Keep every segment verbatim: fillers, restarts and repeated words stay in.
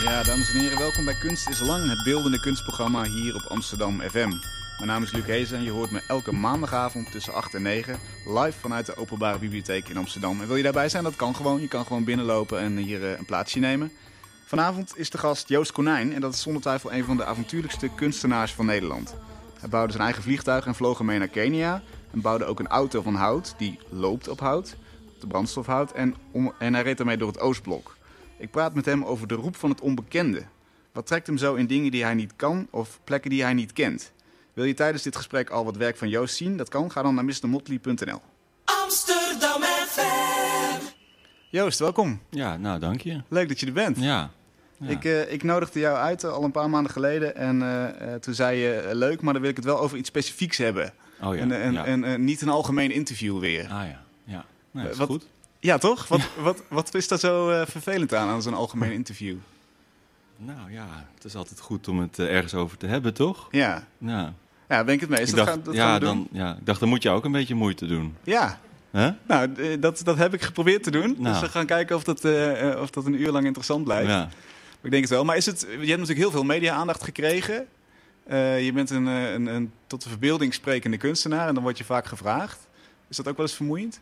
Ja, dames en heren, welkom bij Kunst is Lang, het beeldende kunstprogramma hier op Amsterdam F M. Mijn naam is Luc Hezen en je hoort me elke maandagavond tussen acht en negen live vanuit de Openbare Bibliotheek in Amsterdam. En wil je daarbij zijn? Dat kan gewoon. Je kan gewoon binnenlopen en hier uh, een plaatsje nemen. Vanavond is de gast Joost Konijn en dat is zonder twijfel een van de avontuurlijkste kunstenaars van Nederland. Hij bouwde zijn eigen vliegtuig en vloog ermee naar Kenia. En bouwde ook een auto van hout die loopt op hout, op de brandstofhout. En, om, en hij reed daarmee door het Oostblok. Ik praat met hem over de roep van het onbekende. Wat trekt hem zo in dingen die hij niet kan of plekken die hij niet kent? Wil je tijdens dit gesprek al wat werk van Joost zien? Dat kan. Ga dan naar mister motley punt n l. Amsterdam F M. Joost, welkom. Ja, nou, dank je. Leuk dat je er bent. Ja. ja. Ik, uh, ik nodigde jou uit uh, al een paar maanden geleden. En uh, uh, toen zei je, uh, leuk, maar dan wil ik het wel over iets specifieks hebben. Oh ja. En, en, ja. en uh, niet een algemeen interview weer. Ah ja, ja. Nee, dat is wat, goed. Ja, toch? Wat, wat, wat is daar zo uh, vervelend aan, aan zo'n algemeen interview? Nou ja, het is altijd goed om het uh, ergens over te hebben, toch? Ja. Ja. Ja, ben ik het mee eens. Ik Dat dacht, gaan, dat ja, gaan we dan, doen. ja, ik dacht, dan moet je ook een beetje moeite doen. Ja. Huh? Nou, d- dat, dat heb ik geprobeerd te doen. Nou. Dus we gaan kijken of dat, uh, uh, of dat een uur lang interessant blijft. Ja. Maar ik denk het wel. Maar is het, je hebt natuurlijk heel veel media-aandacht gekregen. Uh, je bent een, uh, een, een tot de verbeelding sprekende kunstenaar en dan word je vaak gevraagd. Is dat ook wel eens vermoeiend?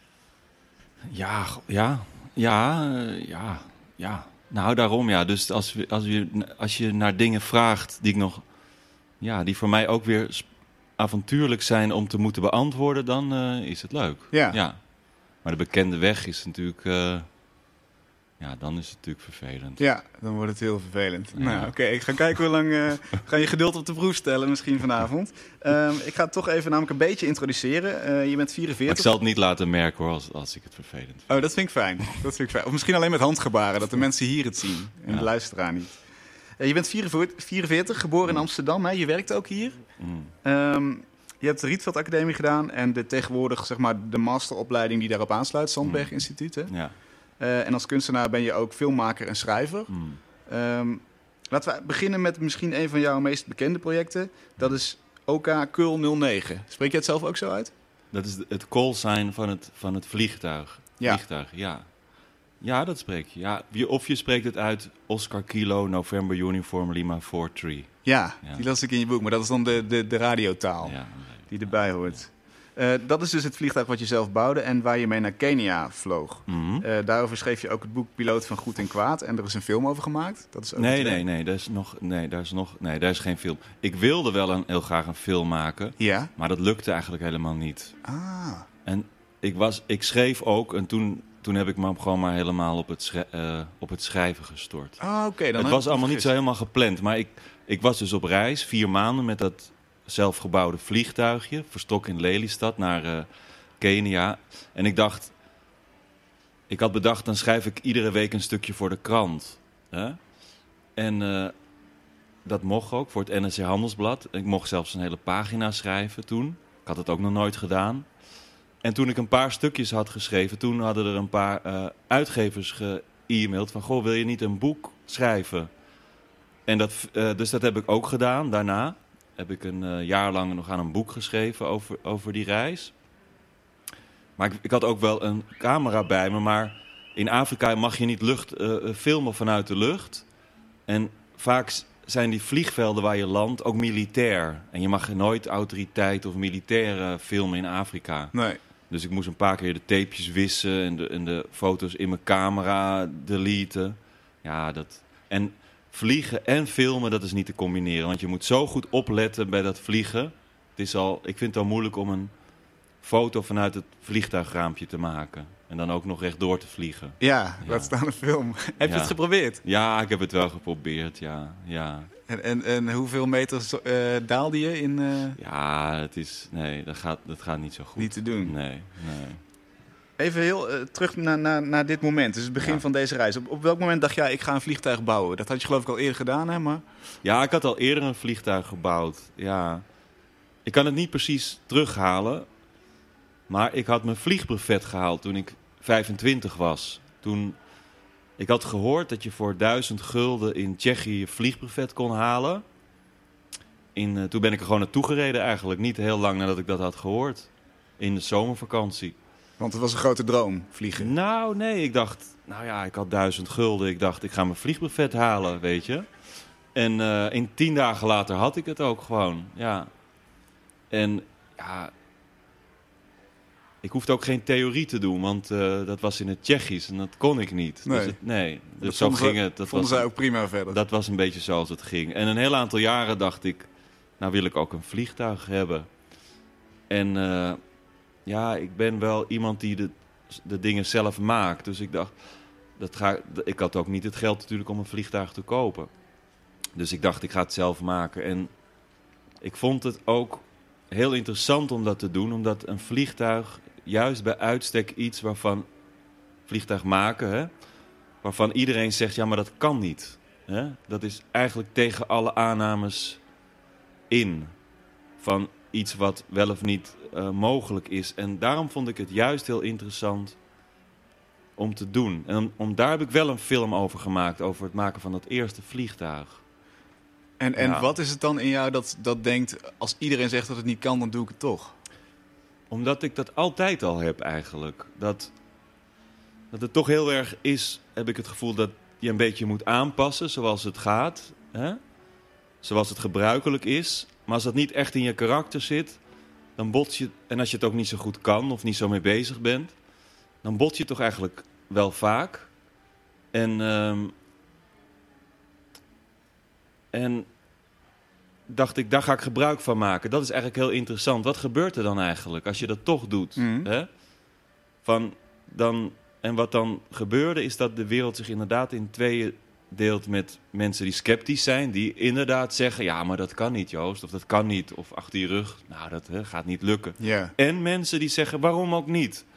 Ja, ja, ja, uh, ja, ja. Nou, daarom ja. Dus als, we, als, je, als je naar dingen vraagt die ik nog, ja, die voor mij ook weer avontuurlijk zijn om te moeten beantwoorden, dan uh, is het leuk. Ja. ja. Maar de bekende weg is natuurlijk, uh, ja, dan is het natuurlijk vervelend. Ja, dan wordt het heel vervelend. Ja. Nou, oké, okay, ik ga kijken hoe lang uh, ga je geduld op de proef stellen misschien vanavond. Um, ik ga het toch even namelijk een beetje introduceren. Uh, je bent vierenveertig. Maar ik zal het niet laten merken hoor, als, als ik het vervelend vind. Oh, dat vind ik fijn. Dat vind ik fijn. Of misschien alleen met handgebaren, dat de mensen hier het zien en Ja. de luisteraar niet. Uh, je bent vierenveertig, geboren in Amsterdam. Hè? Je werkt ook hier. Mm. Um, je hebt de Rietveld Academie gedaan en de tegenwoordig zeg maar, de masteropleiding die daarop aansluit, Zandberg Instituut. Hè? Ja. Uh, en als kunstenaar ben je ook filmmaker en schrijver. Mm. Um, laten we beginnen met misschien een van jouw meest bekende projecten. Dat is O K Keul nul negen. Spreek je het zelf ook zo uit? Dat is het callsign van het, van het vliegtuig. Ja. Vliegtuig, ja. Ja, dat spreek je. Ja. Je- Of je spreekt het uit Oscar Kilo, November Uniform Lima vier drie. Ja, Ja. die las ik in je boek. Maar dat is dan de, de, de radiotaal Ja. die erbij hoort. Uh, dat is dus het vliegtuig wat je zelf bouwde en waar je mee naar Kenia vloog. Mhm. Uh, daarover schreef je ook het boek Piloot van Goed en Kwaad. En er is een film over gemaakt. Dat is ook Nee, het nee, nee, daar is nog, nee, daar is nog, nee, daar is geen film. Ik wilde wel een, heel graag een film maken, Ja. maar dat lukte eigenlijk helemaal niet. Ah. En ik, was, ik schreef ook en toen, toen heb ik me gewoon maar helemaal op het, schrij- uh, op het schrijven gestort. Ah, oké. Okay, Het was allemaal niet zo helemaal gepland, maar ik, ik was dus op reis, vier maanden met dat zelfgebouwde vliegtuigje, verstokt in Lelystad naar uh, Kenia. En ik dacht, ik had bedacht, dan schrijf ik iedere week een stukje voor de krant. Hè? En uh, dat mocht ook voor het N R C Handelsblad. Ik mocht zelfs een hele pagina schrijven toen. Ik had het ook nog nooit gedaan. En toen ik een paar stukjes had geschreven, toen hadden er een paar uh, uitgevers ge-e-maild van, goh, wil je niet een boek schrijven? En dat, uh, dus dat heb ik ook gedaan. Daarna heb ik een uh, jaar lang nog aan een boek geschreven over, over die reis. Maar ik, ik had ook wel een camera bij me, maar in Afrika mag je niet lucht, uh, filmen vanuit de lucht. En vaak zijn die vliegvelden waar je landt ook militair. En je mag nooit autoriteit of militairen filmen in Afrika. Nee. Dus ik moest een paar keer de tapejes wissen en de, en de foto's in mijn camera deleten. Ja, dat... En vliegen en filmen, dat is niet te combineren. Want je moet zo goed opletten bij dat vliegen. Het is al, ik vind het al moeilijk om een foto vanuit het vliegtuigraampje te maken. En dan ook nog rechtdoor te vliegen. Ja, Ja. laat staan een film. Heb je Ja. het geprobeerd? Ja, ik heb het wel geprobeerd, ja. Ja, En, en, en hoeveel meters uh, daalde je in uh, ja het is... Nee, dat gaat, dat gaat niet zo goed. niet te doen? Nee, nee. Even heel uh, terug naar, naar, naar dit moment, dus het begin Ja. van deze reis. Op, op welk moment dacht jij, ik ga een vliegtuig bouwen? Dat had je geloof ik al eerder gedaan, hè? Maar... Ja, ik had al eerder een vliegtuig gebouwd. Ja. Ik kan het niet precies terughalen. Maar ik had mijn vliegbrevet gehaald toen ik vijfentwintig was. Toen, ik had gehoord dat je voor duizend gulden in Tsjechië je vliegbrevet kon halen. In, uh, toen ben ik er gewoon naartoe gereden eigenlijk. Niet heel lang nadat ik dat had gehoord. In de zomervakantie. Want het was een grote droom, vliegen. Nou, nee, ik dacht, nou ja, ik had duizend gulden. Ik dacht, ik ga mijn vliegbuffet halen, weet je. En uh, in tien dagen later had ik het ook gewoon, ja. En ja, ik hoefde ook geen theorie te doen, want uh, dat was in het Tsjechisch en dat kon ik niet. Nee, dus, het, nee. dus dat zo ging het. Dat vonden was, zij ook prima verder. Dat was een beetje zoals het ging. En een heel aantal jaren dacht ik, nou wil ik ook een vliegtuig hebben. En uh, ja, ik ben wel iemand die de, de dingen zelf maakt. Dus ik dacht, dat ga, ik had ook niet het geld natuurlijk om een vliegtuig te kopen. Dus ik dacht, ik ga het zelf maken. En ik vond het ook heel interessant om dat te doen, omdat een vliegtuig juist bij uitstek iets waarvan, vliegtuig maken, hè, waarvan iedereen zegt, ja, maar dat kan niet. Hè? Dat is eigenlijk tegen alle aannames in van iets wat wel of niet uh, mogelijk is. En daarom vond ik het juist heel interessant om te doen. En om, om, daar heb ik wel een film over gemaakt, over het maken van dat eerste vliegtuig. En, en ja. wat is het dan in jou dat, dat denkt, als iedereen zegt dat het niet kan, dan doe ik het toch? Omdat ik dat altijd al heb eigenlijk. Dat, dat het toch heel erg is, heb ik het gevoel dat je een beetje moet aanpassen zoals het gaat. Hè? Zoals het gebruikelijk is. Maar als dat niet echt in je karakter zit, dan bots je. En als je het ook niet zo goed kan of niet zo mee bezig bent, dan bot je toch eigenlijk wel vaak. En, um, en dacht ik, daar ga ik gebruik van maken. Dat is eigenlijk heel interessant. Wat gebeurt er dan eigenlijk als je dat toch doet? Mm. Hè? Van, dan, en wat dan gebeurde is dat de wereld zich inderdaad in tweeën deelt met mensen die sceptisch zijn. Die inderdaad zeggen, ja, maar dat kan niet, Joost. Of dat kan niet. Of achter je rug, nou, dat hè, gaat niet lukken. Yeah. En mensen die zeggen, waarom ook niet?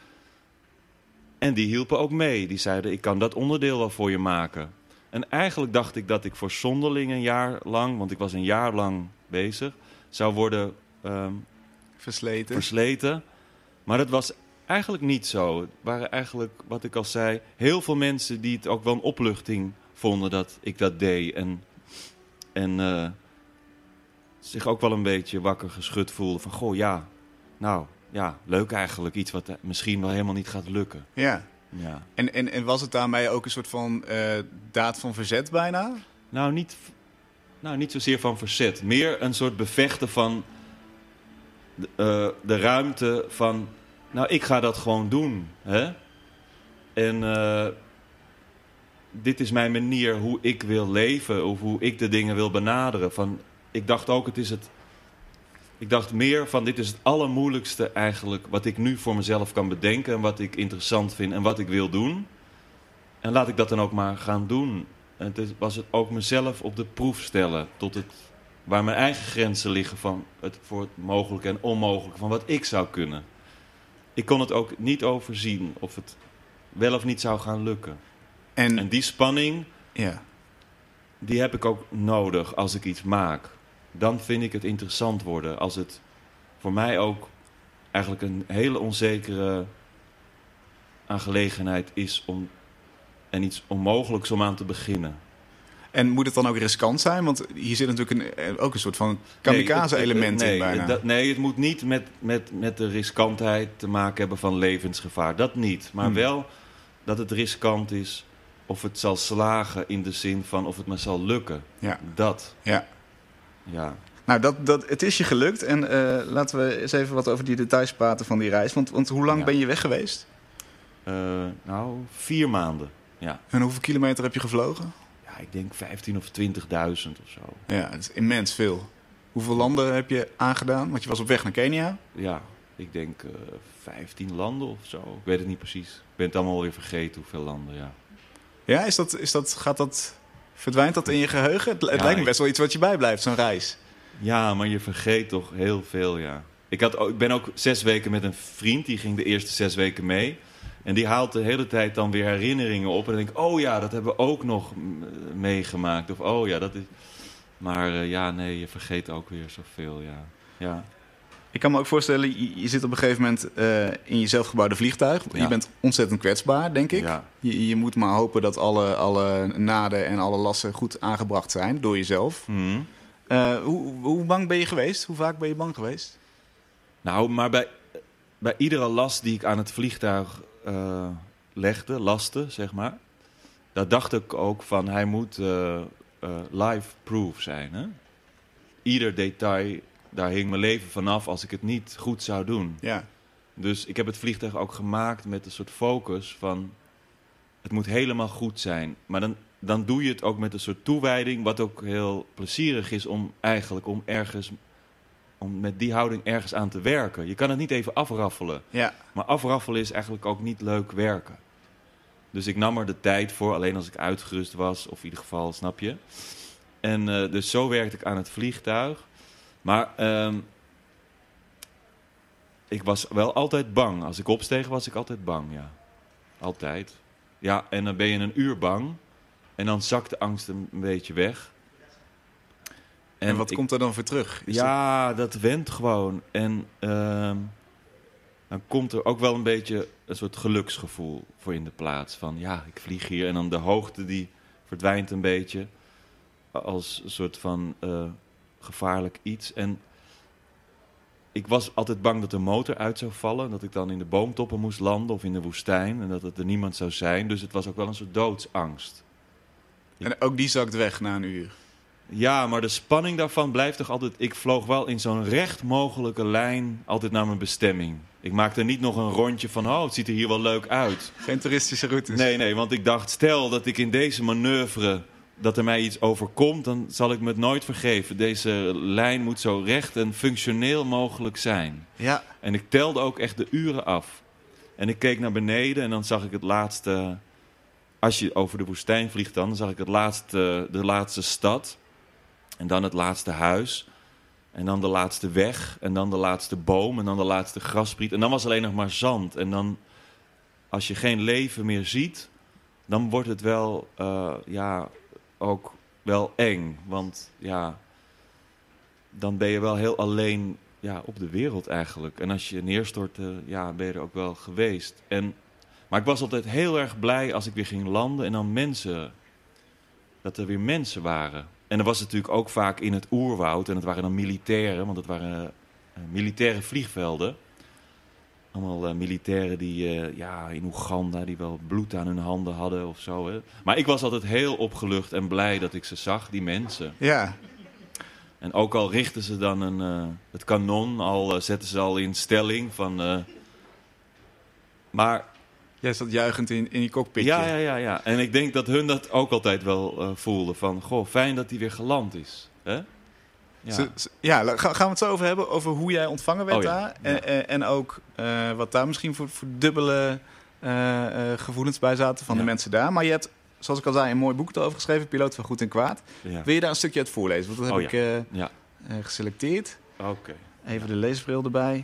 En die hielpen ook mee. Die zeiden, ik kan dat onderdeel wel voor je maken. En eigenlijk dacht ik dat ik voor Zonderling een jaar lang, want ik was een jaar lang bezig, zou worden um, versleten. versleten. Maar dat was eigenlijk niet zo. Het waren eigenlijk, wat ik al zei, heel veel mensen die het ook wel een opluchting vonden dat ik dat deed. En, en uh, zich ook wel een beetje wakker geschud voelden van, goh, ja, nou, ja, leuk eigenlijk. Iets wat misschien wel helemaal niet gaat lukken. Ja. Ja. En, en, en was het daarmee ook een soort van uh, daad van verzet bijna? Nou niet, nou, niet zozeer van verzet. Meer een soort bevechten van de, uh, de ruimte van, nou, ik ga dat gewoon doen. Hè? En uh, dit is mijn manier hoe ik wil leven, of hoe ik de dingen wil benaderen. Van, ik dacht ook, het is het. Ik dacht meer van, dit is het allermoeilijkste eigenlijk wat ik nu voor mezelf kan bedenken en wat ik interessant vind en wat ik wil doen. En laat ik dat dan ook maar gaan doen. En het is, was het ook mezelf op de proef stellen tot het, waar mijn eigen grenzen liggen van het, voor het mogelijke en onmogelijke van wat ik zou kunnen. Ik kon het ook niet overzien of het wel of niet zou gaan lukken. En, en die spanning, ja. die heb ik ook nodig als ik iets maak. Dan vind ik het interessant worden. Als het voor mij ook eigenlijk een hele onzekere aangelegenheid is om en iets onmogelijks om aan te beginnen. En moet het dan ook riskant zijn? Want hier zit natuurlijk een, ook een soort van kamikaze-element nee, in bijna. Dat, nee, het moet niet met, met, met de riskantheid te maken hebben van levensgevaar. Dat niet. Maar hmm. wel dat het riskant is of het zal slagen in de zin van of het maar zal lukken. Ja. Dat. Ja. Ja. Nou, dat, dat, het is je gelukt. En uh, laten we eens even wat over die details praten van die reis. Want, want hoe lang ja. ben je weg geweest? Uh, nou, vier maanden. Ja. En hoeveel kilometer heb je gevlogen? Ja, ik denk vijftien of twintigduizend of zo. Ja, dat is immens veel. Hoeveel landen heb je aangedaan? Want je was op weg naar Kenia. Ja, ik denk uh, vijftien landen of zo. Ik weet het niet precies. Ik ben het allemaal weer vergeten hoeveel landen, ja. Ja, is dat, is dat, gaat dat, verdwijnt dat in je geheugen? Het, het ja, lijkt me best wel iets wat je bijblijft, zo'n reis. Ja, maar je vergeet toch heel veel, ja. Ik, had, ik ben ook zes weken met een vriend, die ging de eerste zes weken mee. En die haalt de hele tijd dan weer herinneringen op. En dan denk ik, oh ja, dat hebben we ook nog meegemaakt. Of oh ja, dat is... Maar uh, ja, nee, je vergeet ook weer zoveel, ja. ja. Ik kan me ook voorstellen, je, je zit op een gegeven moment uh, in je zelfgebouwde vliegtuig. Ja. Je bent ontzettend kwetsbaar, denk ik. Ja. Je, je moet maar hopen dat alle, alle naden en alle lassen goed aangebracht zijn door jezelf. Mm-hmm. Uh, hoe, hoe bang ben je geweest? Hoe vaak ben je bang geweest? Nou, maar bij... bij iedere last die ik aan het vliegtuig uh, legde, laste, zeg maar, daar dacht ik ook van, hij moet uh, uh, life-proof zijn. Hè? Ieder detail, daar hing mijn leven vanaf als ik het niet goed zou doen. Ja. Dus ik heb het vliegtuig ook gemaakt met een soort focus van, het moet helemaal goed zijn. Maar dan, dan doe je het ook met een soort toewijding, wat ook heel plezierig is om eigenlijk om ergens, om met die houding ergens aan te werken. Je kan het niet even afraffelen. Ja. Maar afraffelen is eigenlijk ook niet leuk werken. Dus ik nam er de tijd voor, alleen als ik uitgerust was, of in ieder geval, snap je. En uh, dus zo werkte ik aan het vliegtuig. Maar uh, ik was wel altijd bang. Als ik opsteeg, was ik altijd bang, ja. Altijd. Ja, en dan ben je een uur bang. En dan zakt de angst een, een beetje weg. En, en wat ik, komt er dan voor terug? Is ja, dat... dat went gewoon. En uh, dan komt er ook wel een beetje een soort geluksgevoel voor in de plaats. Van ja, ik vlieg hier. En dan de hoogte die verdwijnt een beetje. Als een soort van uh, gevaarlijk iets. En ik was altijd bang dat de motor uit zou vallen. Dat ik dan in de boomtoppen moest landen of in de woestijn. En dat het er niemand zou zijn. Dus het was ook wel een soort doodsangst. En ook die zakt weg na een uur? Ja, maar de spanning daarvan blijft toch altijd... Ik vloog wel in zo'n recht mogelijke lijn altijd naar mijn bestemming. Ik maakte niet nog een rondje van... Oh, het ziet er hier wel leuk uit. Geen toeristische routes? Nee, nee, want ik dacht... Stel dat ik in deze manoeuvre... dat er mij iets overkomt, dan zal ik me het nooit vergeven. Deze lijn moet zo recht en functioneel mogelijk zijn. Ja. En ik telde ook echt de uren af. En ik keek naar beneden en dan zag ik het laatste... Als je over de woestijn vliegt dan, dan zag ik het laatste, de laatste stad. En dan het laatste huis. En dan de laatste weg. En dan de laatste boom. En dan de laatste grasspriet. En dan was alleen nog maar zand. En dan, als je geen leven meer ziet, dan wordt het wel, uh, ja... ook wel eng, want ja, dan ben je wel heel alleen ja, op de wereld eigenlijk. En als je neerstort, uh, ja, ben je er ook wel geweest. En, maar ik was altijd heel erg blij als ik weer ging landen en dan mensen, dat er weer mensen waren. En dat was natuurlijk ook vaak in het oerwoud en het waren dan militairen, want het waren uh, militaire vliegvelden. Allemaal uh, militairen die uh, ja, in Oeganda, die wel bloed aan hun handen hadden of zo. Hè. Maar ik was altijd heel opgelucht en blij dat ik ze zag, die mensen. Ja. En ook al richtten ze dan een, uh, het kanon, al uh, zetten ze al in stelling van... Uh, maar... Jij zat juichend in, in je cockpitje. Ja, ja, ja, ja. En ik denk dat hun dat ook altijd wel uh, voelden. Van, goh, fijn dat hij weer geland is. Hè? Ja, z- z- ja gaan we het zo over hebben, over hoe jij ontvangen werd oh, ja. daar. En, ja. en ook uh, wat daar misschien voor, voor dubbele uh, uh, gevoelens bij zaten van ja. de mensen daar. Maar je hebt, zoals ik al zei, een mooi boek erover geschreven, Piloot van Goed en Kwaad. Ja. Wil je daar een stukje uit voorlezen? Want dat heb oh, ik ja. uh, Ja. Uh, geselecteerd. Okay. Even de leesbril erbij.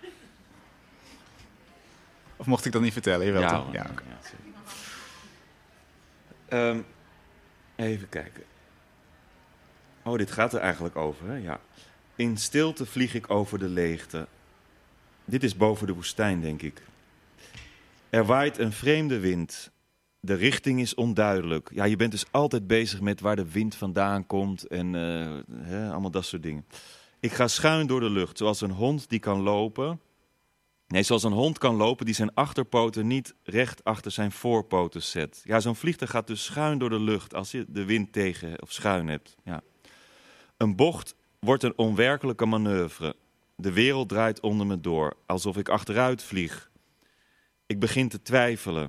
Of mocht ik dat niet vertellen? Jawel, ja, toch? Ja, okay. ja, um, even kijken. Oh, dit gaat er eigenlijk over, hè? Ja. In stilte vlieg ik over de leegte. Dit is boven de woestijn, denk ik. Er waait een vreemde wind. De richting is onduidelijk. Ja, je bent dus altijd bezig met waar de wind vandaan komt en uh, hè, allemaal dat soort dingen. Ik ga schuin door de lucht, zoals een hond die kan lopen. Nee, zoals een hond kan lopen die zijn achterpoten niet recht achter zijn voorpoten zet. Ja, zo'n vliegtuig gaat dus schuin door de lucht als je de wind tegen of schuin hebt. Ja. Een bocht wordt een onwerkelijke manoeuvre. De wereld draait onder me door, alsof ik achteruit vlieg. Ik begin te twijfelen.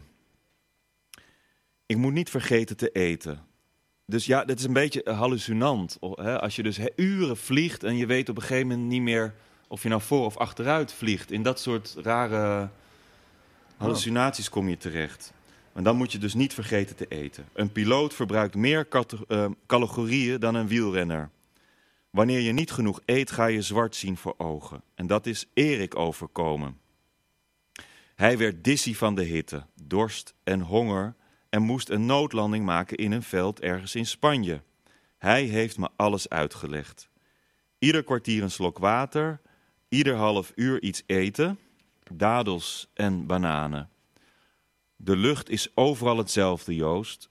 Ik moet niet vergeten te eten. Dus ja, dit is een beetje hallucinant. Hè? Als je dus uren vliegt en je weet op een gegeven moment niet meer of je nou voor of achteruit vliegt. In dat soort rare hallucinaties kom je terecht. En dan moet je dus niet vergeten te eten. Een piloot verbruikt meer kat- uh, calorieën dan een wielrenner. Wanneer je niet genoeg eet, ga je zwart zien voor ogen. En dat is Erik overkomen. Hij werd dizzy van de hitte, dorst en honger en moest een noodlanding maken in een veld ergens in Spanje. Hij heeft me alles uitgelegd. Ieder kwartier een slok water, ieder half uur iets eten, dadels en bananen. De lucht is overal hetzelfde, Joost.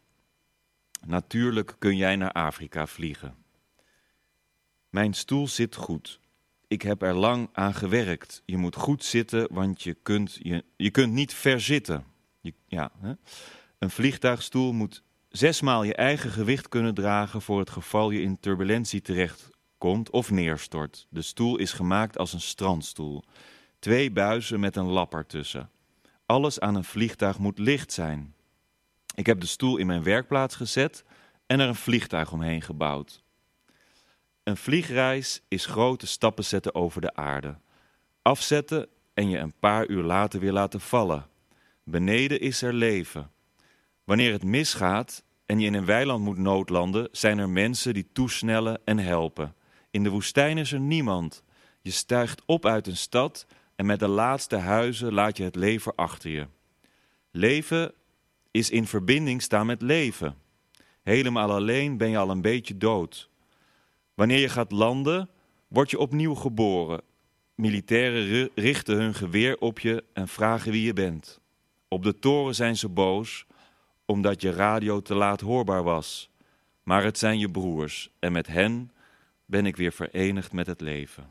Natuurlijk kun jij naar Afrika vliegen. Mijn stoel zit goed. ik heb er lang aan gewerkt. Je moet goed zitten, want je kunt, je, je kunt niet verzitten. Je, ja, hè? Een vliegtuigstoel moet zesmaal je eigen gewicht kunnen dragen voor het geval je in turbulentie terechtkomt of neerstort. De stoel is gemaakt als een strandstoel. Twee buizen met een lap ertussen. Alles aan een vliegtuig moet licht zijn. Ik heb de stoel in mijn werkplaats gezet en er een vliegtuig omheen gebouwd. Een vliegreis is grote stappen zetten over de aarde. Afzetten en je een paar uur later weer laten vallen. Beneden is er leven. Wanneer het misgaat en je in een weiland moet noodlanden, zijn er mensen die toesnellen en helpen. In de woestijn is er niemand. Je stijgt op uit een stad en met de laatste huizen laat je het leven achter je. Leven is in verbinding staan met leven. Helemaal alleen ben je al een beetje dood. Wanneer je gaat landen, word je opnieuw geboren. Militairen richten hun geweer op je en vragen wie je bent. Op de toren zijn ze boos, omdat je radio te laat hoorbaar was. Maar het zijn je broers en met hen ben ik weer verenigd met het leven.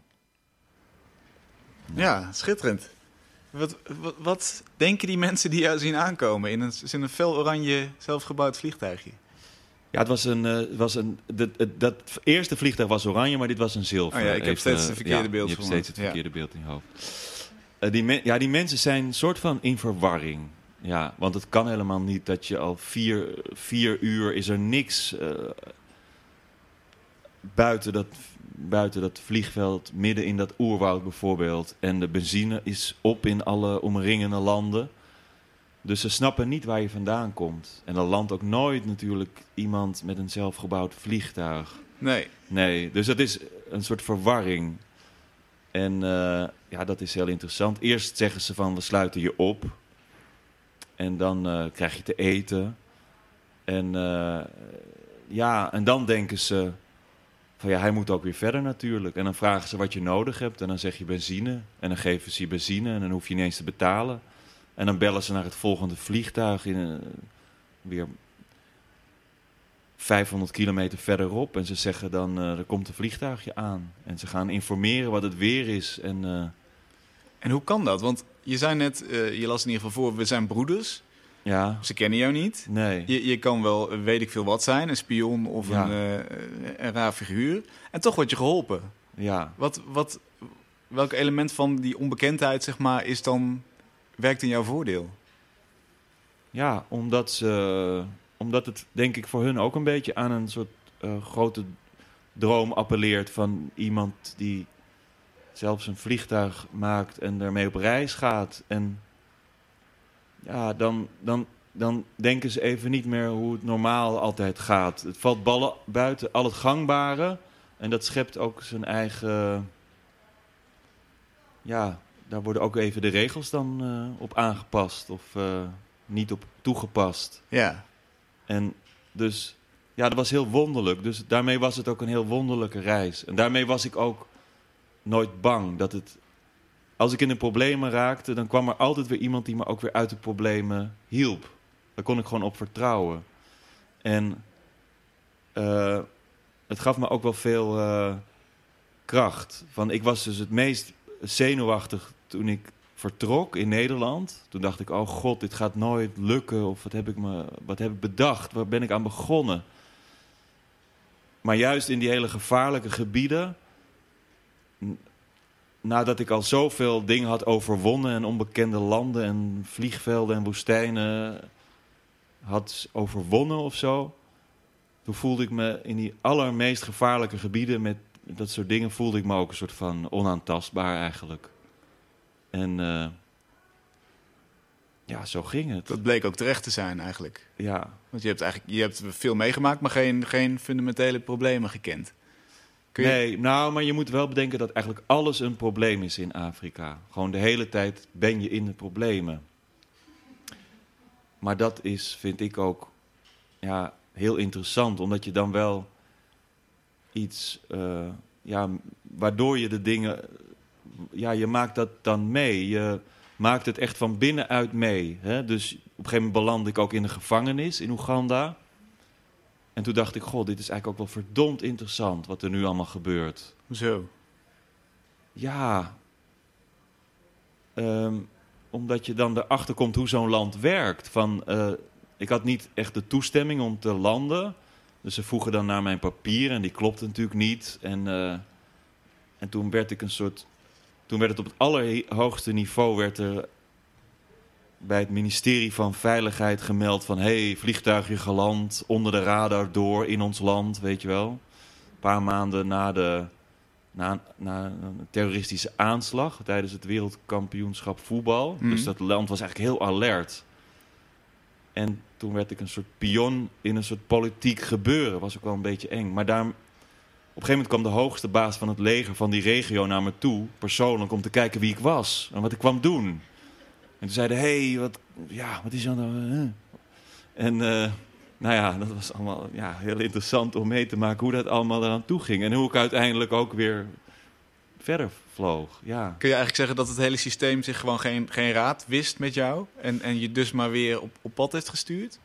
Ja, schitterend. Wat, wat, wat denken die mensen die jou zien aankomen in een, in een fel oranje zelfgebouwd vliegtuigje? Ja, het was een, uh, was een dat, het, dat eerste vliegtuig was oranje, maar dit was een zilver. Oh ja, ik heb Even, steeds het verkeerde ja, beeld je voor hebt steeds het me. verkeerde beeld in je hoofd. Uh, die, me, ja, die mensen zijn een soort van in verwarring. Ja, want het kan helemaal niet dat je al vier, vier uur is er niks uh, buiten, dat, buiten dat vliegveld, midden in dat oerwoud bijvoorbeeld. En de benzine is op in alle omringende landen. Dus ze snappen niet waar je vandaan komt. En dan landt ook nooit natuurlijk iemand met een zelfgebouwd vliegtuig. Nee. Nee, dus dat is een soort verwarring. En uh, ja, dat is heel interessant. Eerst zeggen ze van, we sluiten je op. En dan uh, krijg je te eten. En uh, ja, en dan denken ze van ja, hij moet ook weer verder natuurlijk. En dan vragen ze wat je nodig hebt. En dan zeg je benzine. En dan geven ze je benzine. En dan hoef je niet eens te betalen. En dan bellen ze naar het volgende vliegtuig in uh, weer vijfhonderd kilometer verderop. En ze zeggen dan, uh, er komt een vliegtuigje aan. En ze gaan informeren wat het weer is. En, uh, en hoe kan dat? Want je zei net, uh, je las in ieder geval voor, we zijn broeders. Ja. Ze kennen jou niet. Nee. Je, je kan wel, weet ik veel wat zijn, een spion of Ja. een, uh, een raar figuur. En toch word je geholpen. Ja. Wat, wat, welk element van die onbekendheid, zeg maar, is dan, werkt in jouw voordeel? Ja, omdat, ze, omdat het denk ik voor hun ook een beetje aan een soort uh, grote droom appelleert van iemand die zelfs een vliegtuig maakt en daarmee op reis gaat. En ja, dan, dan, dan denken ze even niet meer hoe het normaal altijd gaat. Het valt ballen buiten al het gangbare en dat schept ook zijn eigen... Ja, daar worden ook even de regels dan uh, op aangepast of uh, niet op toegepast. Ja. En dus, ja, dat was heel wonderlijk. Dus daarmee was het ook een heel wonderlijke reis. En daarmee was ik ook nooit bang dat het... Als ik in de problemen raakte, dan kwam er altijd weer iemand die me ook weer uit de problemen hielp. Daar kon ik gewoon op vertrouwen. En uh, het gaf me ook wel veel uh, kracht. Van, ik was dus het meest zenuwachtig toen ik vertrok in Nederland. Toen dacht ik, oh god, dit gaat nooit lukken. Of wat heb ik, me, wat heb ik bedacht? Waar ben ik aan begonnen? Maar juist in die hele gevaarlijke gebieden... Nadat ik al zoveel dingen had overwonnen en onbekende landen en vliegvelden en woestijnen had overwonnen of zo. Toen voelde ik me in die allermeest gevaarlijke gebieden met dat soort dingen voelde ik me ook een soort van onaantastbaar eigenlijk. En uh, ja, zo ging het. Dat bleek ook terecht te zijn eigenlijk. Ja. Want je hebt eigenlijk je hebt veel meegemaakt, maar geen, geen fundamentele problemen gekend. Kun je... Nee, nou, maar je moet wel bedenken dat eigenlijk alles een probleem is in Afrika. Gewoon de hele tijd ben je in de problemen. Maar dat is, vind ik ook, ja, heel interessant. Omdat je dan wel iets, uh, ja, waardoor je de dingen, ja, je maakt dat dan mee. Je maakt het echt van binnenuit mee. Hè? Dus op een gegeven moment belandde ik ook in de gevangenis in Oeganda. En toen dacht ik, god, dit is eigenlijk ook wel verdomd interessant wat er nu allemaal gebeurt. Zo. Ja... Um, omdat je dan erachter komt hoe zo'n land werkt. Van, uh, ik had niet echt de toestemming om te landen. Dus ze vroegen dan naar mijn papieren en die klopte natuurlijk niet. En, uh, en toen werd ik een soort... Toen werd het op het allerhoogste niveau... werd er bij het ministerie van Veiligheid gemeld van... hé, hey, vliegtuigje geland, onder de radar door in ons land, weet je wel. Een paar maanden na de... Na, na een terroristische aanslag tijdens het wereldkampioenschap voetbal. Mm. Dus dat land was eigenlijk heel alert. En toen werd ik een soort pion in een soort politiek gebeuren. Was ook wel een beetje eng. Maar daar, op een gegeven moment kwam de hoogste baas van het leger van die regio naar me toe. Persoonlijk om te kijken wie ik was. En wat ik kwam doen. En toen zeiden, hé, hey, wat, ja, wat is er nou? Uh? En... Uh, Nou ja, dat was allemaal ja, heel interessant om mee te maken hoe dat allemaal eraan toe ging. En hoe ik uiteindelijk ook weer verder vloog. Ja. Kun je eigenlijk zeggen dat het hele systeem zich gewoon geen, geen raad wist met jou? En, en je dus maar weer op, op pad heeft gestuurd?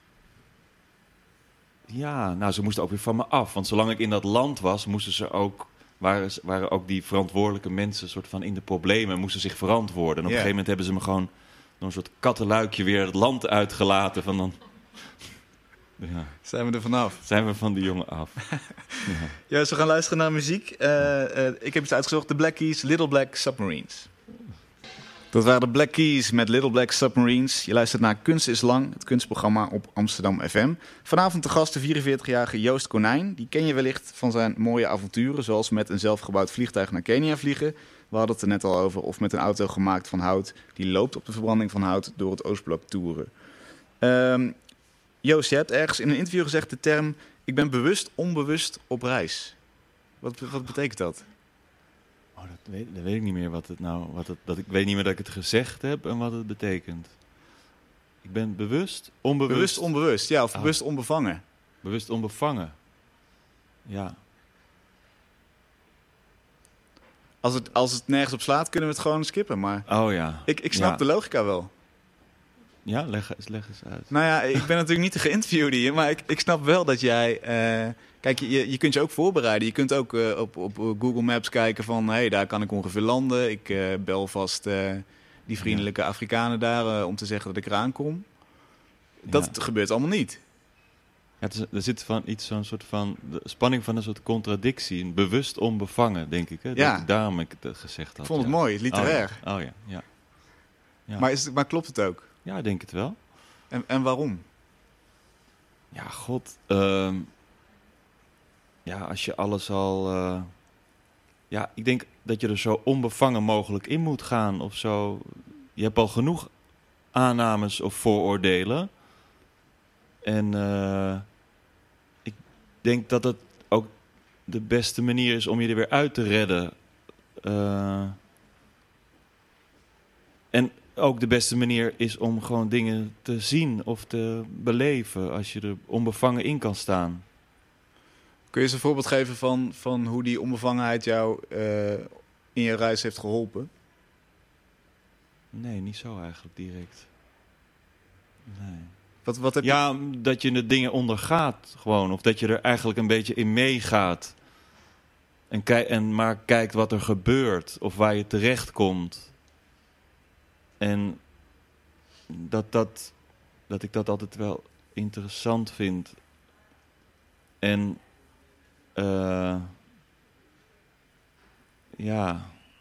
Ja, nou ze moesten ook weer van me af. Want zolang ik in dat land was, moesten ze ook, waren, waren ook die verantwoordelijke mensen soort van in de problemen. Moesten zich verantwoorden. En op yeah. een gegeven moment hebben ze me gewoon door een soort kattenluikje weer het land uitgelaten. Van dan... Ja. Zijn we er vanaf? Zijn we van die jongen af. ja. ja, dus we gaan luisteren naar muziek. Uh, uh, ik heb iets uitgezocht. The Black Keys, Little Black Submarines. Dat waren de Black Keys met Little Black Submarines. Je luistert naar Kunst is Lang, het kunstprogramma op Amsterdam F M. Vanavond de gast de vierenveertigjarige Joost Konijn. Die ken je wellicht van zijn mooie avonturen, zoals met een zelfgebouwd vliegtuig naar Kenia vliegen. We hadden het er net al over. Of met een auto gemaakt van hout. Die loopt op de verbranding van hout door het Oostblok toeren. Um, Joost, je hebt ergens in een interview gezegd de term... ik ben bewust, onbewust op reis. Wat, wat betekent dat? Oh, dat, weet, dat weet ik niet meer. Wat het nou, wat het, dat, ik weet niet meer dat ik het gezegd heb en wat het betekent. Ik ben bewust, onbewust... Bewust, onbewust, ja. Of oh. bewust, onbevangen. Bewust, onbevangen. Ja. Als het, als het nergens op slaat, kunnen we het gewoon skippen. Maar oh ja. Ik, ik snap ja. de logica wel. Ja, leg, leg eens uit. Nou ja, ik ben natuurlijk niet de geïnterviewde hier, maar ik, ik snap wel dat jij... Uh, kijk, je, je kunt je ook voorbereiden. Je kunt ook uh, op, op Google Maps kijken van... hé, hey, daar kan ik ongeveer landen. Ik uh, bel vast uh, die vriendelijke ja. Afrikanen daar uh, om te zeggen dat ik eraan kom. Dat ja. gebeurt allemaal niet. Ja, het is, er zit van iets zo'n soort van... de spanning van een soort contradictie. Een bewust onbevangen, denk ik. Hè? Ja. Dat ik daarom ik het gezegd had. Ik vond het ja. mooi, literair. Oh ja, oh, ja. ja. ja. Maar, is het, maar klopt het ook? Ja, ik denk het wel. En, en waarom? Ja, god. Uh, ja, als je alles al... Uh, ja, ik denk dat je er zo onbevangen mogelijk in moet gaan of zo. Je hebt al genoeg aannames of vooroordelen. En uh, ik denk dat het ook de beste manier is om je er weer uit te redden. Uh, en... ook de beste manier is om gewoon dingen te zien of te beleven als je er onbevangen in kan staan. Kun je eens een voorbeeld geven van, van hoe die onbevangenheid jou uh, in je reis heeft geholpen? Nee, niet zo eigenlijk direct. Nee. Wat, wat heb ja, je... dat je de dingen ondergaat gewoon. Of dat je er eigenlijk een beetje in meegaat. En, ki- en maar kijkt wat er gebeurt of waar je terecht komt. En dat, dat, dat ik dat altijd wel interessant vind. En uh, ja,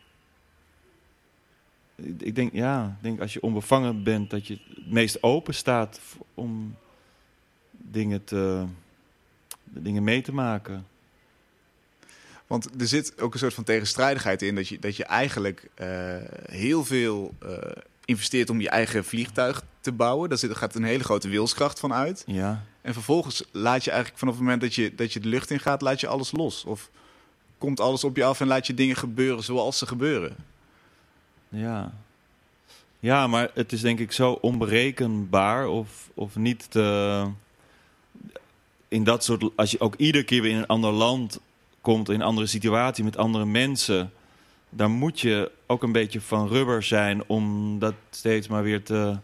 ik, ik denk ja, ik denk als je onbevangen bent dat je het meest open staat om dingen te, dingen mee te maken. Want er zit ook een soort van tegenstrijdigheid in dat je, dat je eigenlijk uh, heel veel uh, investeert om je eigen vliegtuig te bouwen. Daar zit, gaat een hele grote wilskracht van uit. Ja. En vervolgens laat je eigenlijk vanaf het moment dat je, dat je de lucht in gaat, laat je alles los. Of komt alles op je af en laat je dingen gebeuren zoals ze gebeuren. Ja. Ja, maar het is denk ik zo onberekenbaar of, of niet te... In dat soort... Als je ook iedere keer weer in een ander land komt, in een andere situatie met andere mensen, dan moet je ook een beetje van rubber zijn om dat steeds maar weer te...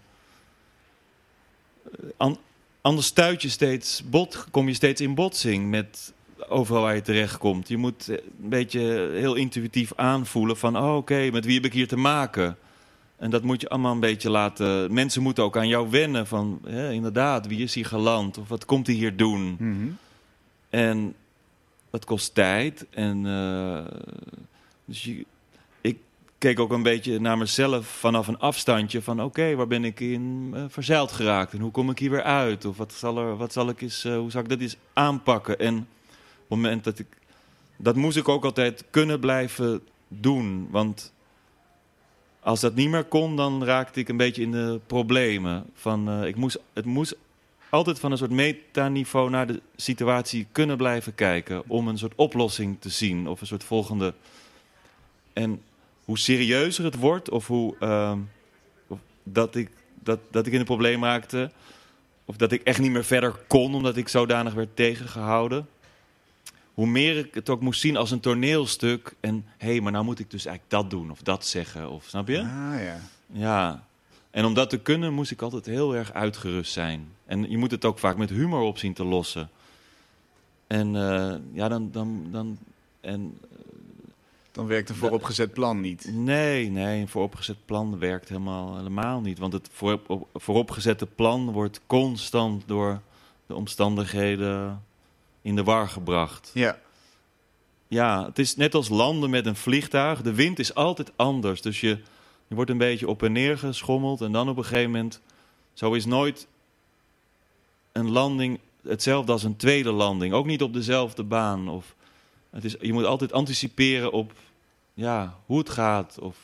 An- anders stuit je steeds bot, kom je steeds in botsing met overal waar je terechtkomt. Je moet een beetje heel intuïtief aanvoelen van... oh, oké, okay, met wie heb ik hier te maken? En dat moet je allemaal een beetje laten... Mensen moeten ook aan jou wennen van... Ja, inderdaad, wie is hier geland? Of wat komt hij hier doen? Mm-hmm. En dat kost tijd. En uh, dus je, ik keek ook een beetje naar mezelf vanaf een afstandje... van oké, okay, waar ben ik in uh, verzeild geraakt? En hoe kom ik hier weer uit? Of wat zal, er, wat zal ik eens, uh, hoe zal ik dat eens aanpakken? En op het moment dat ik... Dat moest ik ook altijd kunnen blijven doen. Want als dat niet meer kon, dan raakte ik een beetje in de problemen. Van, uh, ik moest, het moest altijd van een soort metaniveau naar de situatie kunnen blijven kijken. Om een soort oplossing te zien. Of een soort volgende... En hoe serieuzer het wordt, of hoe uh, of dat, ik, dat, dat ik in een probleem raakte... of dat ik echt niet meer verder kon, omdat ik zodanig werd tegengehouden... hoe meer ik het ook moest zien als een toneelstuk... en hé, hey, maar nou moet ik dus eigenlijk dat doen, of dat zeggen, of snap je? Ah, ja. Ja, en om dat te kunnen moest ik altijd heel erg uitgerust zijn. En je moet het ook vaak met humor op zien te lossen. En uh, ja, dan... dan, dan en, Dan werkt een vooropgezet plan niet. Nee, nee, een vooropgezet plan werkt helemaal, helemaal niet. Want het voorop, vooropgezette plan wordt constant door de omstandigheden in de war gebracht. Ja. Ja, het is net als landen met een vliegtuig. De wind is altijd anders. Dus je, je wordt een beetje op en neer geschommeld. En dan op een gegeven moment... Zo is nooit een landing hetzelfde als een tweede landing. Ook niet op dezelfde baan. Of, het is, je moet altijd anticiperen op ja, hoe het gaat. Of,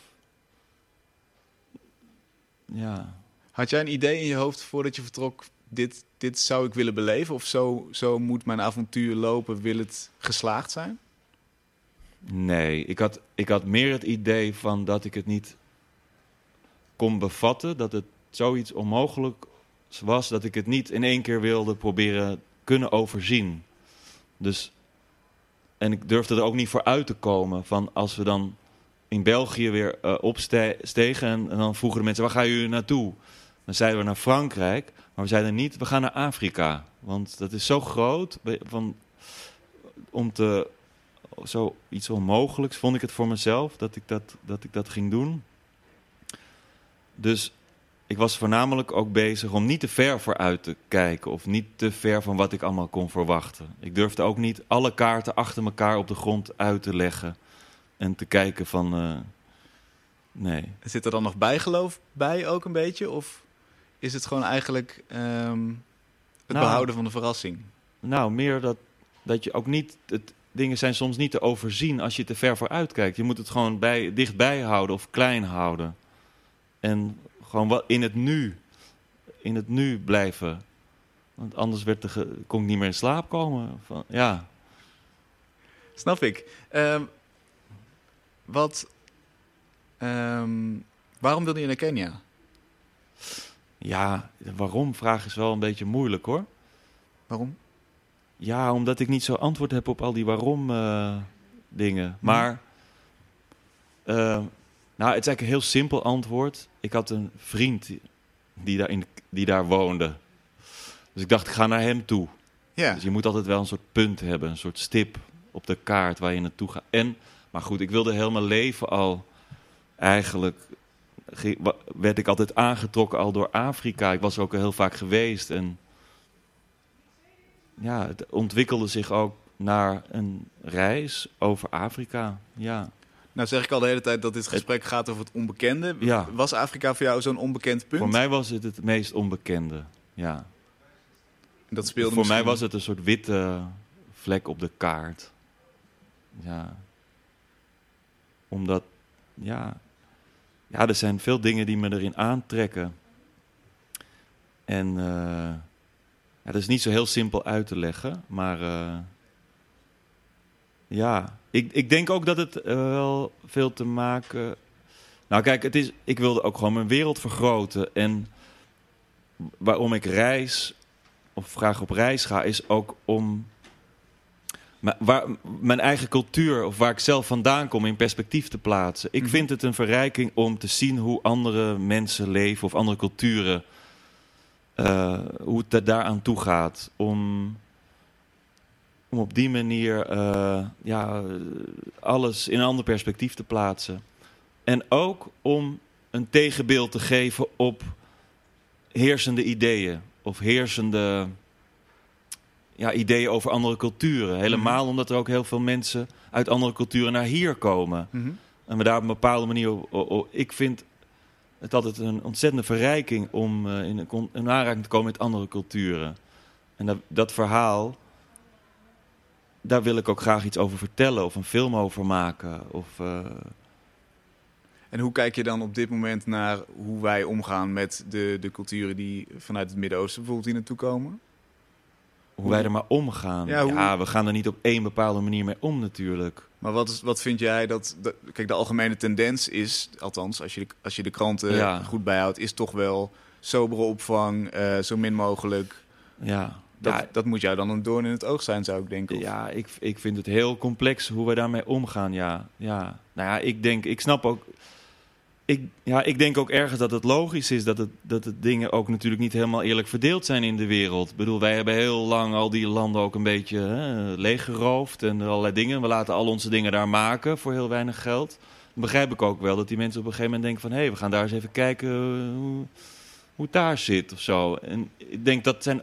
ja. Had jij een idee in je hoofd voordat je vertrok... Dit, dit zou ik willen beleven? Of zo, zo moet mijn avontuur lopen, wil het geslaagd zijn? Nee, ik had, ik had meer het idee van dat ik het niet kon bevatten. Dat het zoiets onmogelijk was, dat ik het niet in één keer wilde proberen kunnen overzien. Dus, en ik durfde er ook niet voor uit te komen. Van als we dan in België weer uh, opstegen en, en dan vroegen de mensen, waar gaan jullie naartoe? Dan zeiden we naar Frankrijk, maar we zeiden niet, we gaan naar Afrika. Want dat is zo groot, van, om te... Zo iets onmogelijks vond ik het voor mezelf dat ik dat, dat ik dat ging doen. Dus ik was voornamelijk ook bezig om niet te ver vooruit te kijken. Of niet te ver van wat ik allemaal kon verwachten. Ik durfde ook niet alle kaarten achter elkaar op de grond uit te leggen. En te kijken van... Uh, nee. Zit er dan nog bijgeloof bij ook een beetje? Of is het gewoon eigenlijk um, het nou, behouden van de verrassing? Nou, meer dat, dat je ook niet... Het, dingen zijn soms niet te overzien als je te ver vooruit kijkt. Je moet het gewoon bij, dichtbij houden of klein houden. En gewoon wat in het nu. In het nu blijven. Want anders werd de ge- kon ik niet meer in slaap komen. Van, ja. Snap ik. Um, wat... Um, waarom wilde je naar Kenia? Ja, waarom? Vraag is wel een beetje moeilijk hoor. Waarom? Ja, omdat ik niet zo antwoord heb op al die waarom uh, dingen. Maar, uh, nou, het is eigenlijk een heel simpel antwoord. Ik had een vriend die daar, in, die daar woonde. Dus ik dacht, ik ga naar hem toe. Ja. Dus je moet altijd wel een soort punt hebben, een soort stip op de kaart waar je naartoe gaat. En, maar goed, ik wilde heel mijn leven al eigenlijk... werd ik altijd aangetrokken al door Afrika. Ik was er ook heel vaak geweest en... Ja, het ontwikkelde zich ook naar een reis over Afrika, ja. Nou zeg ik al de hele tijd dat dit gesprek het, gaat over het onbekende. Ja. Was Afrika voor jou zo'n onbekend punt? Voor mij was het het meest onbekende, ja. Dat speelde voor misschien... mij was het een soort witte vlek op de kaart. Ja. Omdat, ja... Ja, er zijn veel dingen die me erin aantrekken. En... Uh, Ja, dat is niet zo heel simpel uit te leggen, maar uh, ja, ik, ik denk ook dat het uh, wel veel te maken... Nou kijk, het is, ik wilde ook gewoon mijn wereld vergroten en waarom ik reis, of graag op reis ga, is ook om m- waar, mijn eigen cultuur, of waar ik zelf vandaan kom, in perspectief te plaatsen. Ik vind het een verrijking om te zien hoe andere mensen leven of andere culturen... Uh, hoe het er daaraan toe gaat. Om om op die manier uh, ja, alles in een ander perspectief te plaatsen. En ook om een tegenbeeld te geven op heersende ideeën. Of heersende ja, ideeën over andere culturen. Helemaal mm-hmm. omdat er ook heel veel mensen uit andere culturen naar hier komen. Mm-hmm. En we daar op een bepaalde manier... Oh, oh, oh, ik vind het altijd een ontzettende verrijking om uh, in, een, in aanraking te komen met andere culturen. En dat, dat verhaal... Daar wil ik ook graag iets over vertellen of een film over maken. Of, uh... En hoe kijk je dan op dit moment naar hoe wij omgaan met de, de culturen die vanuit het Midden-Oosten bijvoorbeeld hier naartoe komen? Hoe, hoe wij er maar omgaan? Ja, hoe... ja, we gaan er niet op één bepaalde manier mee om natuurlijk. Maar wat, is, wat vind jij dat, dat... Kijk, de algemene tendens is, althans als je de, als je de kranten ja. goed bijhoudt, is toch wel sobere opvang, uh, zo min mogelijk... Ja. Dat, ja, dat moet jou dan een doorn in het oog zijn, zou ik denken. Of? Ja, ik, ik vind het heel complex hoe we daarmee omgaan, ja. ja. Nou ja, ik denk, ik snap ook... Ik, ja, ik denk ook ergens dat het logisch is dat het, dat het dingen ook natuurlijk niet helemaal eerlijk verdeeld zijn in de wereld. Ik bedoel, wij hebben heel lang al die landen ook een beetje hè, leeggeroofd en allerlei dingen. We laten al onze dingen daar maken voor heel weinig geld. Dan begrijp ik ook wel dat die mensen op een gegeven moment denken van... hé, hey, we gaan daar eens even kijken hoe, hoe het daar zit of zo. En ik denk dat zijn...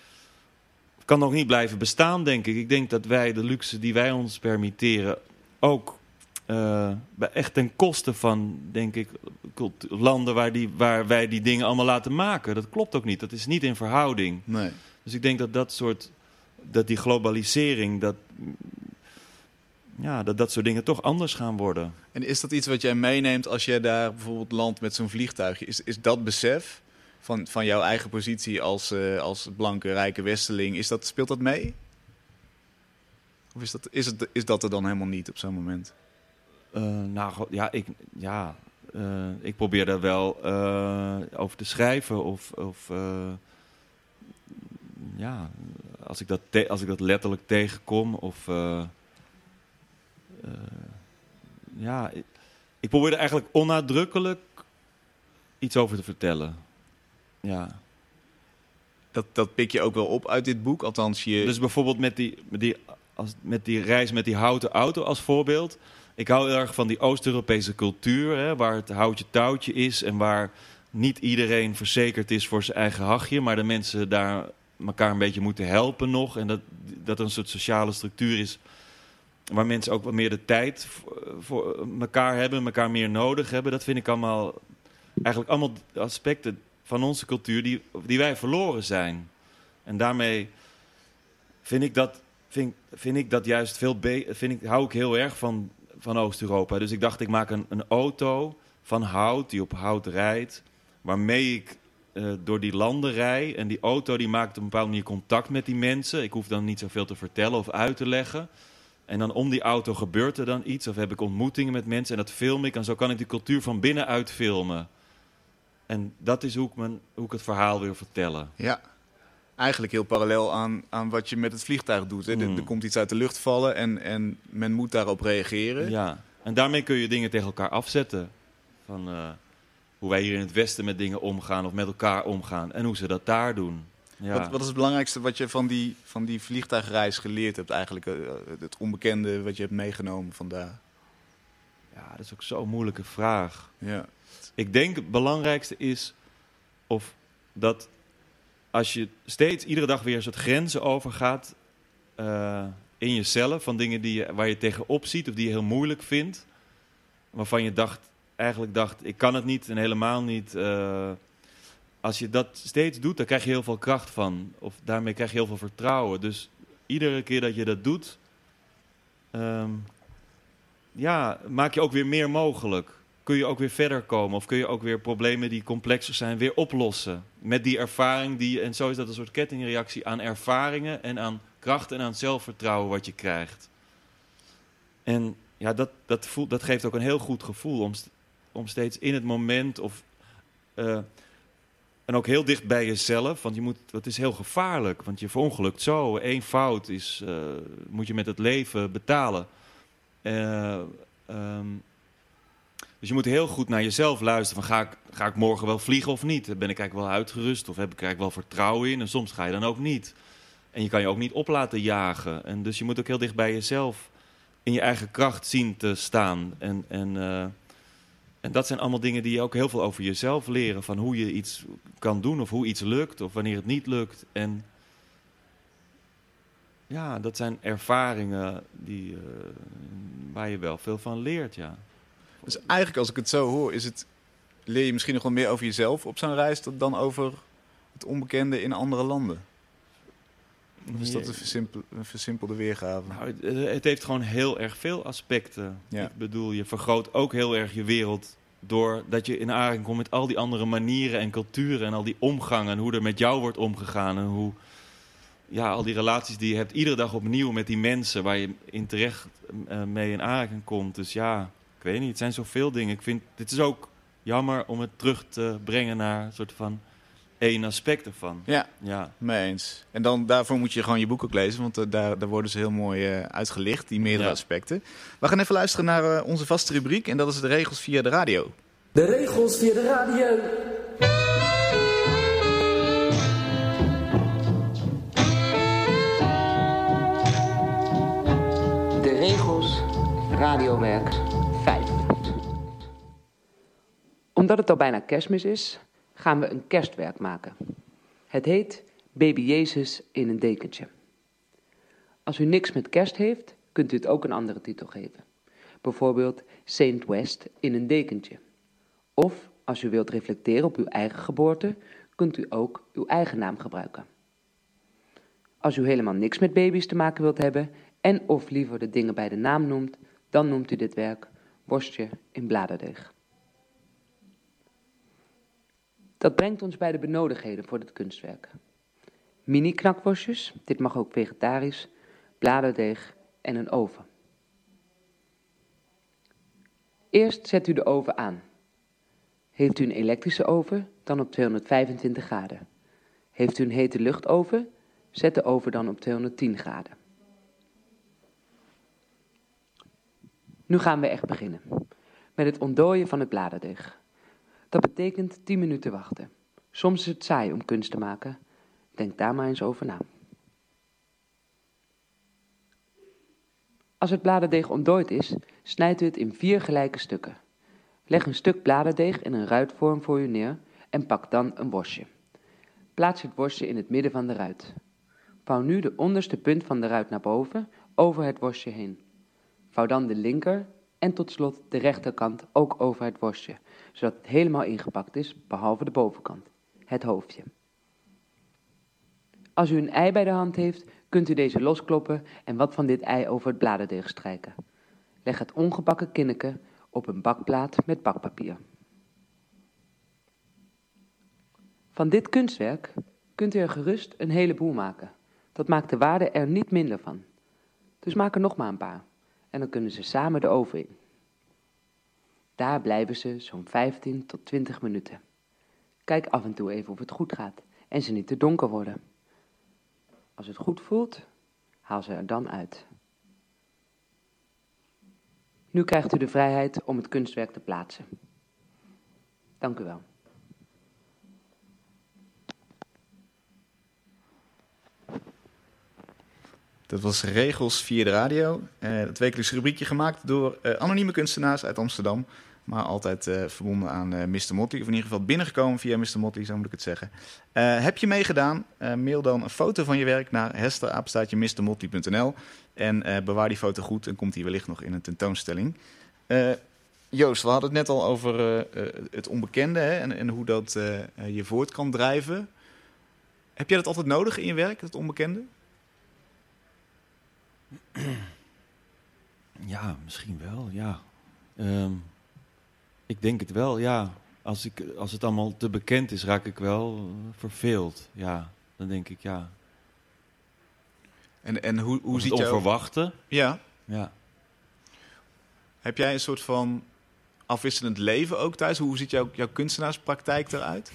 kan nog niet blijven bestaan, denk ik. Ik denk dat wij de luxe die wij ons permitteren ook uh, echt ten koste van, denk ik, landen waar, die, waar wij die dingen allemaal laten maken. Dat klopt ook niet. Dat is niet in verhouding. Nee. Dus ik denk dat dat soort, dat die globalisering, dat, ja, dat dat soort dingen toch anders gaan worden. En is dat iets wat jij meeneemt als jij daar bijvoorbeeld landt met zo'n vliegtuigje? Is, is dat besef van, van jouw eigen positie als, uh, als blanke, rijke westerling, is dat, speelt dat mee? Of is dat, is, het, is dat er dan helemaal niet op zo'n moment? Uh, nou, ja, ik, ja uh, ik probeer daar wel uh, over te schrijven. Of, of uh, ja, als ik, dat te, als ik dat letterlijk tegenkom. Of, uh, uh, ja, ik, ik probeer er eigenlijk onnadrukkelijk iets over te vertellen. Ja. Dat, dat pik je ook wel op uit dit boek? Althans, je... Dus bijvoorbeeld met die, met, die, als, met die reis met die houten auto als voorbeeld. Ik hou heel erg van die Oost-Europese cultuur, hè, waar het houtje touwtje is en waar niet iedereen verzekerd is voor zijn eigen hachje, maar de mensen daar elkaar een beetje moeten helpen nog. En dat, dat er een soort sociale structuur is waar mensen ook wat meer de tijd voor elkaar hebben, elkaar meer nodig hebben. Dat vind ik allemaal, eigenlijk allemaal aspecten van onze cultuur die, die wij verloren zijn. En daarmee vind ik dat, vind, vind ik dat juist veel beter. Vind ik, hou ik heel erg van, van Oost-Europa. Dus ik dacht, ik maak een, een auto van hout die op hout rijdt, waarmee ik uh, door die landen rij. En die auto die maakt op een bepaalde manier contact met die mensen. Ik hoef dan niet zoveel te vertellen of uit te leggen. En dan om die auto gebeurt er dan iets, of heb ik ontmoetingen met mensen en dat film ik. En zo kan ik die cultuur van binnenuit filmen. En dat is hoe ik, mijn, hoe ik het verhaal wil vertellen. Ja, eigenlijk heel parallel aan, aan wat je met het vliegtuig doet. Hè? Mm. Er, er komt iets uit de lucht vallen en, en men moet daarop reageren. Ja, en daarmee kun je dingen tegen elkaar afzetten. Van uh, hoe wij hier in het Westen met dingen omgaan of met elkaar omgaan. En hoe ze dat daar doen. Ja. Wat, wat is het belangrijkste wat je van die, van die vliegtuigreis geleerd hebt eigenlijk? Uh, het onbekende wat je hebt meegenomen vandaar? Ja, dat is ook zo'n moeilijke vraag. Ja. Ik denk het belangrijkste is of dat als je steeds iedere dag weer een soort grenzen overgaat uh, in jezelf, van dingen die je, waar je tegenop ziet of die je heel moeilijk vindt, waarvan je dacht, eigenlijk dacht, ik kan het niet en helemaal niet. Uh, als je dat steeds doet, dan krijg je heel veel kracht van. Of daarmee krijg je heel veel vertrouwen. Dus iedere keer dat je dat doet, um, ja, maak je ook weer meer mogelijk. Kun je ook weer verder komen of kun je ook weer problemen die complexer zijn weer oplossen. Met die ervaring, die, en zo is dat een soort kettingreactie aan ervaringen en aan kracht en aan zelfvertrouwen wat je krijgt. En ja, dat, dat, voelt, dat geeft ook een heel goed gevoel om, om steeds in het moment of uh, en ook heel dicht bij jezelf, want je moet, het is heel gevaarlijk, want je verongelukt zo. Eén fout is, uh, moet je met het leven betalen. Uh, um, Dus je moet heel goed naar jezelf luisteren. Van, ga, ik, ga ik morgen wel vliegen of niet? Ben ik eigenlijk wel uitgerust? Of heb ik eigenlijk wel vertrouwen in? En soms ga je dan ook niet. En je kan je ook niet op laten jagen. En dus je moet ook heel dicht bij jezelf in je eigen kracht zien te staan. En, en, uh, en dat zijn allemaal dingen die je ook heel veel over jezelf leren. Van hoe je iets kan doen of hoe iets lukt of wanneer het niet lukt. En ja, dat zijn ervaringen die, uh, waar je wel veel van leert, ja. Dus eigenlijk als ik het zo hoor, is het, leer je misschien nog wel meer over jezelf op zo'n reis dan over het onbekende in andere landen? Of is dat een, versimpel, een versimpelde weergave? Nou, het, het heeft gewoon heel erg veel aspecten. Ja. Ik bedoel, je vergroot ook heel erg je wereld doordat je in aanraking komt met al die andere manieren en culturen en al die omgangen en hoe er met jou wordt omgegaan en hoe, ja, al die relaties die je hebt iedere dag opnieuw met die mensen waar je in terecht uh, mee in aanraking komt. Dus ja, ik weet niet, het zijn zoveel dingen. Ik vind, dit is ook jammer om het terug te brengen naar een soort van één aspect ervan. Ja, ja, mee eens. En dan, daarvoor moet je gewoon je boek ook lezen, want uh, daar, daar worden ze heel mooi uh, uitgelicht, die meerdere ja. aspecten. We gaan even luisteren naar uh, onze vaste rubriek en dat is de regels via de radio. De regels via de radio. De regels radiowerk vijf. Omdat het al bijna kerstmis is, gaan we een kerstwerk maken. Het heet Baby Jezus in een dekentje. Als u niks met kerst heeft, kunt u het ook een andere titel geven. Bijvoorbeeld Saint West in een dekentje. Of als u wilt reflecteren op uw eigen geboorte, kunt u ook uw eigen naam gebruiken. Als u helemaal niks met baby's te maken wilt hebben en of liever de dingen bij de naam noemt, dan noemt u dit werk Worstje in bladerdeeg. Dat brengt ons bij de benodigdheden voor dit kunstwerk. Mini-knakworstjes, dit mag ook vegetarisch, bladerdeeg en een oven. Eerst zet u de oven aan. Heeft u een elektrische oven, dan op tweehonderdvijfentwintig graden. Heeft u een hete luchtoven, zet de oven dan op tweehonderdtien graden. Nu gaan we echt beginnen. Met het ontdooien van het bladerdeeg. Dat betekent tien minuten wachten. Soms is het saai om kunst te maken. Denk daar maar eens over na. Als het bladerdeeg ontdooid is, snijdt u het in vier gelijke stukken. Leg een stuk bladerdeeg in een ruitvorm voor u neer en pak dan een worstje. Plaats het worstje in het midden van de ruit. Vouw nu de onderste punt van de ruit naar boven over het worstje heen. Vouw dan de linker en tot slot de rechterkant ook over het worstje, zodat het helemaal ingepakt is, behalve de bovenkant, het hoofdje. Als u een ei bij de hand heeft, kunt u deze loskloppen en wat van dit ei over het bladerdeeg strijken. Leg het ongebakken kinneke op een bakplaat met bakpapier. Van dit kunstwerk kunt u er gerust een heleboel maken. Dat maakt de waarde er niet minder van. Dus maak er nog maar een paar en dan kunnen ze samen de oven in. Daar blijven ze zo'n vijftien tot twintig minuten. Kijk af en toe even of het goed gaat en ze niet te donker worden. Als het goed voelt, haal ze er dan uit. Nu krijgt u de vrijheid om het kunstwerk te plaatsen. Dank u wel. Dat was Regels via de radio. Uh, het wekelijks rubriekje gemaakt door uh, anonieme kunstenaars uit Amsterdam. Maar altijd uh, verbonden aan uh, mister Motley. Of in ieder geval binnengekomen via mister Motley, zo moet ik het zeggen. Uh, heb je meegedaan? Uh, mail dan een foto van je werk naar hester apenstaartje mister motley punt n l. En uh, bewaar die foto goed en komt die wellicht nog in een tentoonstelling. Uh, Joost, we hadden het net al over uh, uh, het onbekende, hè, en, en hoe dat uh, uh, je voort kan drijven. Heb jij dat altijd nodig in je werk, het onbekende? Ja, misschien wel, ja. Um, ik denk het wel, ja. Als, ik, als het allemaal te bekend is, raak ik wel verveeld. Ja, dan denk ik, ja. En, en hoe, hoe Of ziet het jouw... onverwachte. Ja. Ja. Heb jij een soort van afwisselend leven ook thuis? Hoe ziet jouw, jouw kunstenaarspraktijk eruit?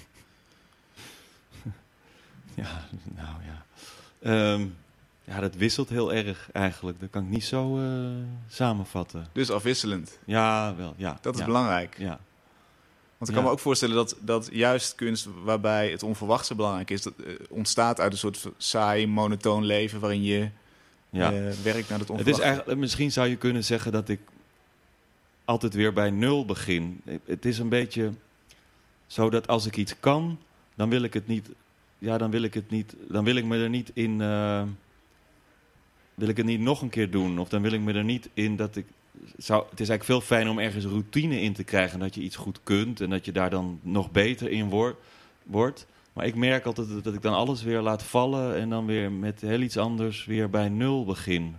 Ja, nou ja. Um, ja, dat wisselt heel erg eigenlijk. Dat kan ik niet zo uh, samenvatten. Dus afwisselend. Ja, wel, ja. Dat is ja. belangrijk. Ja. Want ik Ja. kan me ook voorstellen dat, dat juist kunst waarbij het onverwachte belangrijk is, dat uh, ontstaat uit een soort saai, monotoon leven waarin je Ja. uh, werkt naar het Het onverwachte. is eigenlijk, misschien zou je kunnen zeggen dat ik altijd weer bij nul begin. Het is een beetje zo dat als ik iets kan, dan wil ik het niet. Ja, dan wil ik het niet. Dan wil ik me er niet in. Uh, wil ik het niet nog een keer doen? Of dan wil ik me er niet in dat ik. Zou, het is eigenlijk veel fijner om ergens routine in te krijgen. Dat je iets goed kunt en dat je daar dan nog beter in wor- wordt. Maar ik merk altijd dat ik dan alles weer laat vallen en dan weer met heel iets anders weer bij nul begin.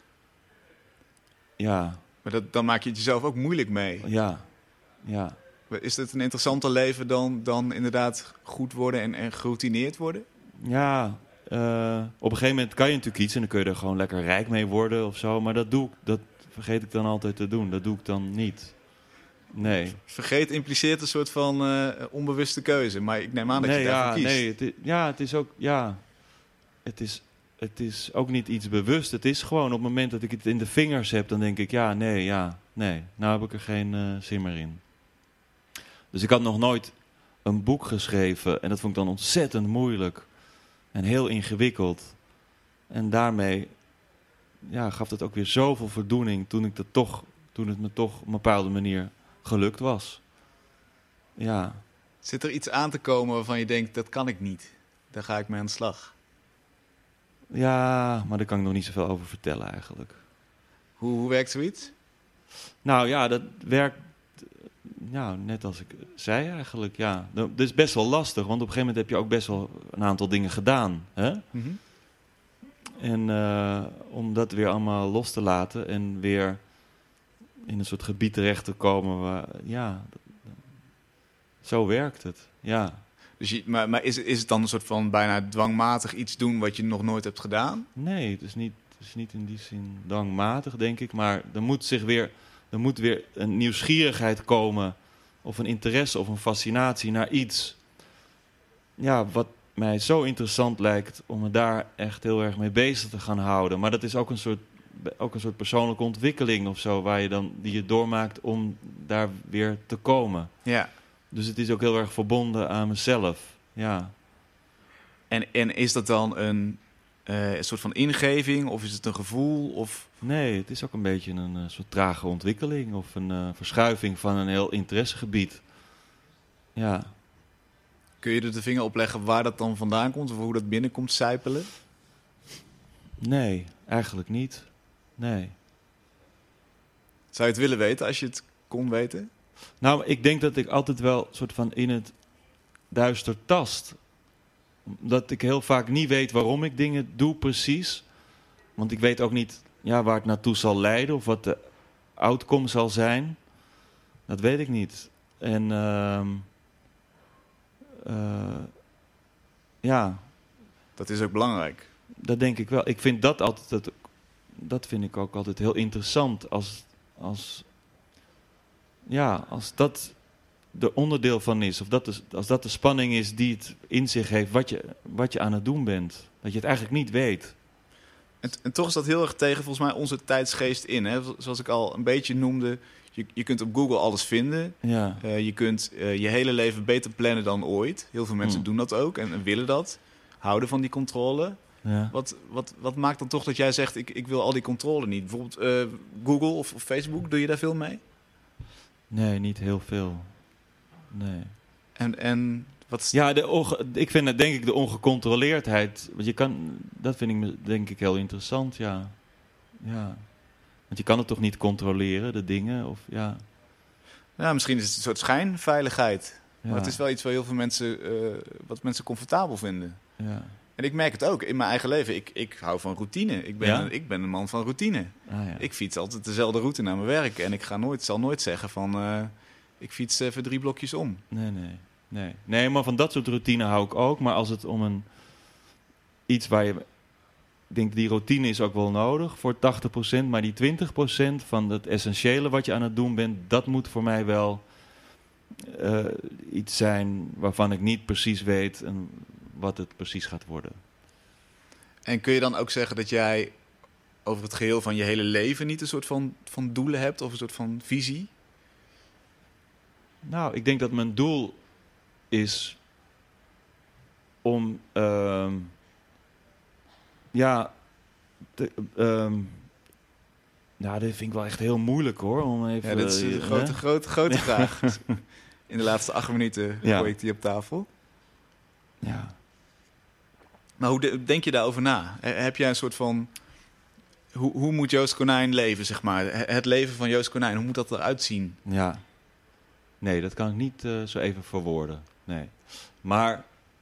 Ja. Maar dat, dan maak je het jezelf ook moeilijk mee. Ja, ja. Is het een interessanter leven dan, dan inderdaad goed worden en, en geroutineerd worden? Ja, uh, op een gegeven moment kan je natuurlijk iets en dan kun je er gewoon lekker rijk mee worden of zo. Maar dat doe ik, dat vergeet ik dan altijd te doen. Dat doe ik dan niet. Nee. Vergeet impliceert een soort van uh, onbewuste keuze, maar ik neem aan dat nee, je daarvoor ja, kiest. Nee, het is, ja, het is ook, ja, het is, het is ook niet iets bewust. Het is gewoon op het moment dat ik het in de vingers heb, dan denk ik, ja, nee, ja, nee. Nou heb ik er geen uh, zin meer in. Dus ik had nog nooit een boek geschreven en dat vond ik dan ontzettend moeilijk en heel ingewikkeld. En daarmee ja, gaf het ook weer zoveel voldoening toen, ik dat toch, toen het me toch op een bepaalde manier gelukt was. Ja. Zit er iets aan te komen waarvan je denkt, dat kan ik niet? Daar ga ik mee aan de slag. Ja, maar daar kan ik nog niet zoveel over vertellen eigenlijk. Hoe, hoe werkt zoiets? Nou ja, dat werkt ja, net als ik zei eigenlijk. Ja. Dat is best wel lastig, want op een gegeven moment heb je ook best wel een aantal dingen gedaan. Hè? Mm-hmm. En uh, om dat weer allemaal los te laten en weer in een soort gebied terecht te komen waar, ja, zo werkt het, ja. Dus je, maar maar is, is het dan een soort van bijna dwangmatig iets doen wat je nog nooit hebt gedaan? Nee, het is niet, het is niet in die zin dwangmatig, denk ik. Maar er moet zich weer, er moet weer een nieuwsgierigheid komen, of een interesse of een fascinatie naar iets. Ja, wat mij zo interessant lijkt om me daar echt heel erg mee bezig te gaan houden. Maar dat is ook een soort, ook een soort persoonlijke ontwikkeling of zo, waar je dan, die je doormaakt om daar weer te komen. Ja. Dus het is ook heel erg verbonden aan mezelf, ja. En, en is dat dan een, uh, een soort van ingeving of is het een gevoel? Of... Nee, het is ook een beetje een uh, soort trage ontwikkeling of een uh, verschuiving van een heel interessegebied. Ja. Kun je er de vinger op leggen waar dat dan vandaan komt of hoe dat binnenkomt sijpelen? Nee, eigenlijk niet. Nee. Zou je het willen weten als je het kon weten? Nou, ik denk dat ik altijd wel soort van in het duister tast. Dat ik heel vaak niet weet waarom ik dingen doe precies. Want ik weet ook niet ja, waar het naartoe zal leiden of wat de outcome zal zijn. Dat weet ik niet. En uh, uh, ja. Dat is ook belangrijk. Dat denk ik wel. Ik vind dat altijd, dat, dat vind ik ook altijd heel interessant als, als ja, als dat er onderdeel van is, of dat de, als dat de spanning is die het in zich heeft, wat je, wat je aan het doen bent. Dat je het eigenlijk niet weet. En, en toch is dat heel erg tegen volgens mij onze tijdsgeest in. Hè? Zoals ik al een beetje noemde, je, je kunt op Google alles vinden. Ja. Uh, je kunt uh, je hele leven beter plannen dan ooit. Heel veel mensen mm. doen dat ook en, en willen dat. Houden van die controle. Ja. Wat, wat, wat maakt dan toch dat jij zegt, ik, ik wil al die controle niet? Bijvoorbeeld uh, Google of, of Facebook, doe je daar veel mee? Nee, niet heel veel. Nee. En, en wat is... Ja, de onge- ik vind het denk ik de ongecontroleerdheid. Want je kan, dat vind ik denk ik heel interessant, ja. Ja. Want je kan het toch niet controleren, de dingen? Of, ja. Ja, misschien is het een soort schijnveiligheid. Ja. Maar het is wel iets waar heel veel mensen, uh, wat mensen comfortabel vinden. Ja. En ik merk het ook in mijn eigen leven. Ik, ik hou van routine. Ik ben, Ja? een, ik ben een man van routine. Ah, ja. Ik fiets altijd dezelfde route naar mijn werk. En ik ga nooit, zal nooit zeggen van... Uh, ik fiets even drie blokjes om. Nee, nee, nee. Nee, maar van dat soort routine hou ik ook. Maar als het om een... iets waar je... Ik denk, die routine is ook wel nodig voor tachtig procent. Maar die twintig procent van het essentiële wat je aan het doen bent... dat moet voor mij wel uh, iets zijn waarvan ik niet precies weet... En wat het precies gaat worden. En kun je dan ook zeggen dat jij over het geheel van je hele leven... niet een soort van, van doelen hebt of een soort van visie? Nou, ik denk dat mijn doel is om... Uh, ja... Te, uh, nou, dit vind ik wel echt heel moeilijk, hoor. Om even, ja, dit is een grote, grote, grote vraag. In de laatste acht minuten ja. gooi ik die op tafel. Ja. Maar hoe de, denk je daarover na? Heb jij een soort van... Hoe, hoe moet Joost Konijn leven, zeg maar? Het leven van Joost Konijn, hoe moet dat eruit zien? Ja. Nee, dat kan ik niet uh, zo even verwoorden. Nee. Maar...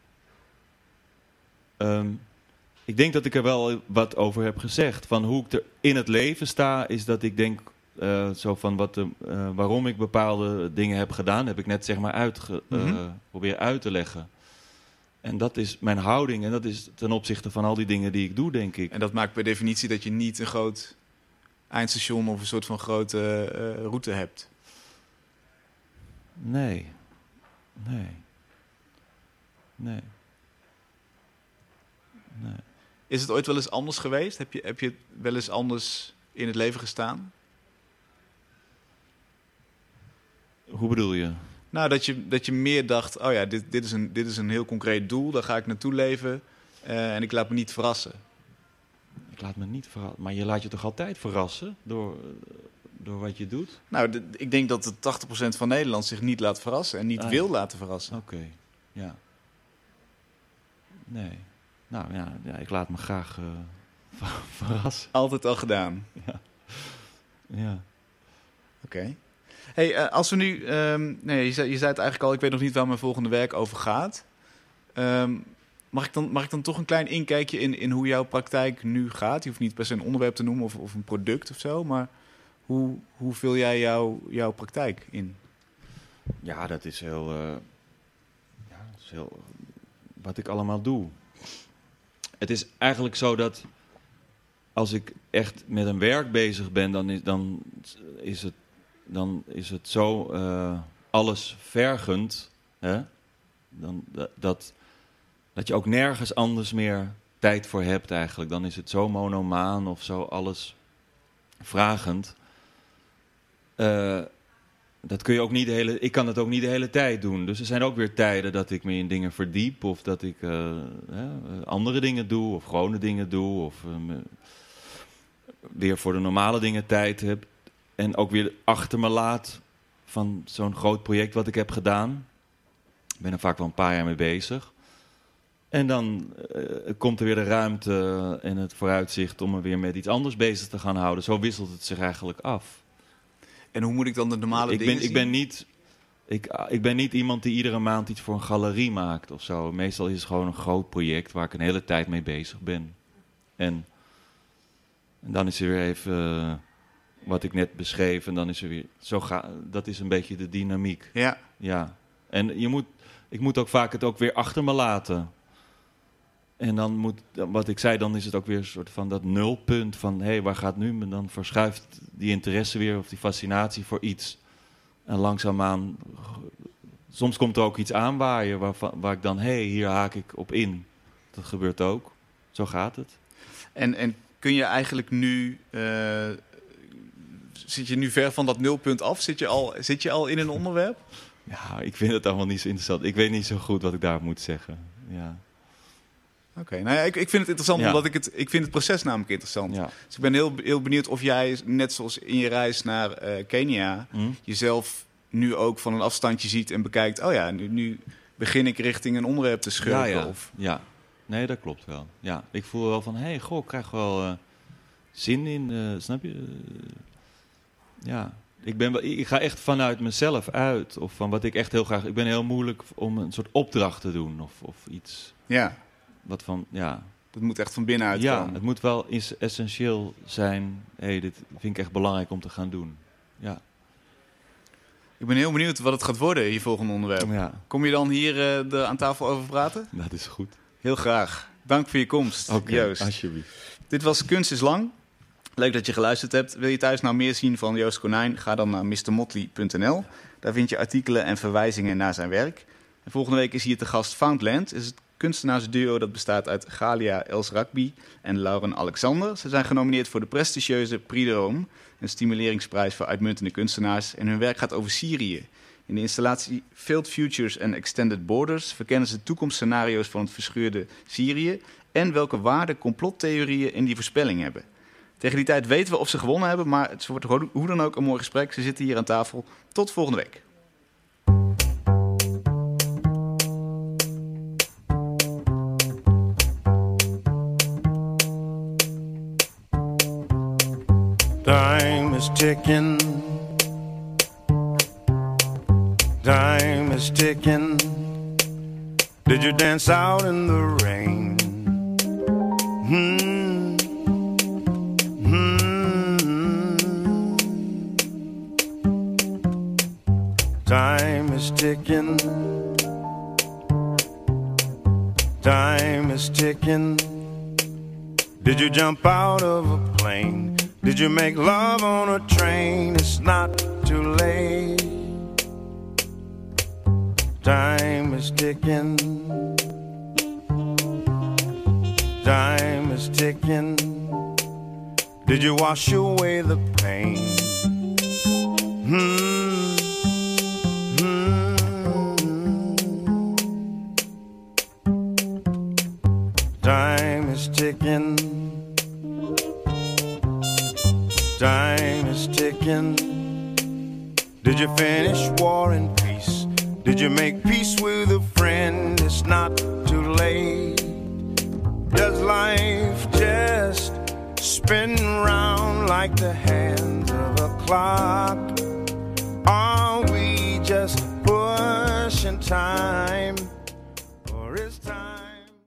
Um, ik denk dat ik er wel wat over heb gezegd. Van hoe ik er in het leven sta, is dat ik denk... Uh, zo van wat de, uh, waarom ik bepaalde dingen heb gedaan... heb ik net zeg maar uitge, uh, mm-hmm. proberen uit te leggen. En dat is mijn houding. En dat is ten opzichte van al die dingen die ik doe, denk ik. En dat maakt per definitie dat je niet een groot eindstation... of een soort van grote uh, route hebt. Nee. Nee. Nee. Nee. Is het ooit wel eens anders geweest? Heb je, heb je wel eens anders in het leven gestaan? Hoe bedoel je? Nou, dat je, dat je meer dacht... oh ja, dit, dit, is een, dit is een heel concreet doel. Daar ga ik naartoe leven. Uh, en ik laat me niet verrassen. Ik laat me niet verrassen. Maar je laat je toch altijd verrassen door, door wat je doet? Nou, de, ik denk dat de tachtig procent van Nederland zich niet laat verrassen... en niet ah, wil ja. laten verrassen. Oké, okay. ja. Nee. Nou ja, ja, ik laat me graag uh, verrassen. Altijd al gedaan. Ja. Ja. Oké. Okay. Hey, uh, als we nu... Um, nee, je, zei, je zei het eigenlijk al, ik weet nog niet waar mijn volgende werk over gaat. Um, mag, ik dan, mag ik dan toch een klein inkijkje in, in hoe jouw praktijk nu gaat? Je hoeft niet per se een onderwerp te noemen of, of een product of zo, maar hoe, hoe vul jij jou, jouw praktijk in? Ja, dat is heel... Uh, ja, dat is heel... Wat ik allemaal doe. Het is eigenlijk zo dat als ik echt met een werk bezig ben, dan is, dan is, het, dan is het zo uh, allesvergend, hè? Dan, dat, dat je ook nergens anders meer tijd voor hebt eigenlijk. Dan is het zo monomaan of zo allesvragend. Uh, dat kun je ook niet de hele, ik kan het ook niet de hele tijd doen. Dus er zijn ook weer tijden dat ik me in dingen verdiep... of dat ik uh, ja, andere dingen doe of gewone dingen doe... of uh, me, weer voor de normale dingen tijd heb... en ook weer achter me laat van zo'n groot project wat ik heb gedaan. Ik ben er vaak wel een paar jaar mee bezig. En dan uh, komt er weer de ruimte en het vooruitzicht... om me weer met iets anders bezig te gaan houden. Zo wisselt het zich eigenlijk af. En hoe moet ik dan de normale ik dingen ben, zien? Ik ben, niet, ik, ik ben niet iemand die iedere maand iets voor een galerie maakt of zo. Meestal is het gewoon een groot project waar ik een hele tijd mee bezig ben. En, en dan is er weer even uh, wat ik net beschreef. En dan is er weer... Zo ga, dat is een beetje de dynamiek. Ja. Ja. En je moet, ik moet ook vaak het ook weer achter me laten. En dan moet, wat ik zei, dan is het ook weer een soort van dat nulpunt van... hé, hey, waar gaat nu? En dan verschuift die interesse weer of die fascinatie voor iets. En langzaamaan... Soms komt er ook iets aanwaaien waar, waar ik dan... hé, hey, hier haak ik op in. Dat gebeurt ook. Zo gaat het. En, en kun je eigenlijk nu... Uh, zit je nu ver van dat nulpunt af? Zit je al, zit je al in een onderwerp? Ja, ik vind het allemaal niet zo interessant. Ik weet niet zo goed wat ik daar moet zeggen. Ja. Oké, okay, nou ja, ik, ik vind het interessant ja. omdat ik het... Ik vind het proces namelijk interessant. Ja. Dus ik ben heel, heel benieuwd of jij, net zoals in je reis naar uh, Kenia... Mm. jezelf nu ook van een afstandje ziet en bekijkt... oh ja, nu, nu begin ik richting een onderwerp te schurken. Ja, ja. Of... ja, nee, dat klopt wel. Ja, ik voel wel van, hé, hey, goh, ik krijg wel uh, zin in, uh, snap je? Uh, ja, ik, ben wel, ik ga echt vanuit mezelf uit. Of van wat ik echt heel graag... Ik ben heel moeilijk om een soort opdracht te doen of, of iets... Ja. Wat van, ja... Dat moet echt van binnenuit ja, komen. Het moet wel essentieel zijn. Hé, hey, dit vind ik echt belangrijk om te gaan doen. Ja. Ik ben heel benieuwd wat het gaat worden, je volgende onderwerp. Ja. Kom je dan hier uh, de, aan tafel over praten? Dat is goed. Heel graag. Dank voor je komst, okay, Joost. Alsjeblieft. Dit was Kunst is Lang. Leuk dat je geluisterd hebt. Wil je thuis nou meer zien van Joost Konijn? Ga dan naar mister motley punt n l. Daar vind je artikelen en verwijzingen naar zijn werk. En volgende week is hier te gast Foundland. Is het kunstenaarsduo dat bestaat uit Galia El-Rakbi en Lauren Alexander. Ze zijn genomineerd voor de prestigieuze Prix de Rome, een stimuleringsprijs voor uitmuntende kunstenaars. En hun werk gaat over Syrië. In de installatie Failed Futures and Extended Borders verkennen ze toekomstscenario's van het verscheurde Syrië en welke waarde complottheorieën in die voorspelling hebben. Tegen die tijd weten we of ze gewonnen hebben, maar het wordt hoe dan ook een mooi gesprek. Ze zitten hier aan tafel. Tot volgende week. Time is ticking. Time is ticking. Did you dance out in the rain? Hmm. Hmm. Time is ticking. Time is ticking. Did you jump out of a plane? Did you make love on a train? It's not too late. Time is ticking. Time is ticking. Did you wash away the pain? Hmm. Hmm. Time is ticking. Time is ticking. Did you finish war in peace? Did you make peace with a friend? It's not too late. Does life just spin round like the hands of a clock? Are we just pushing time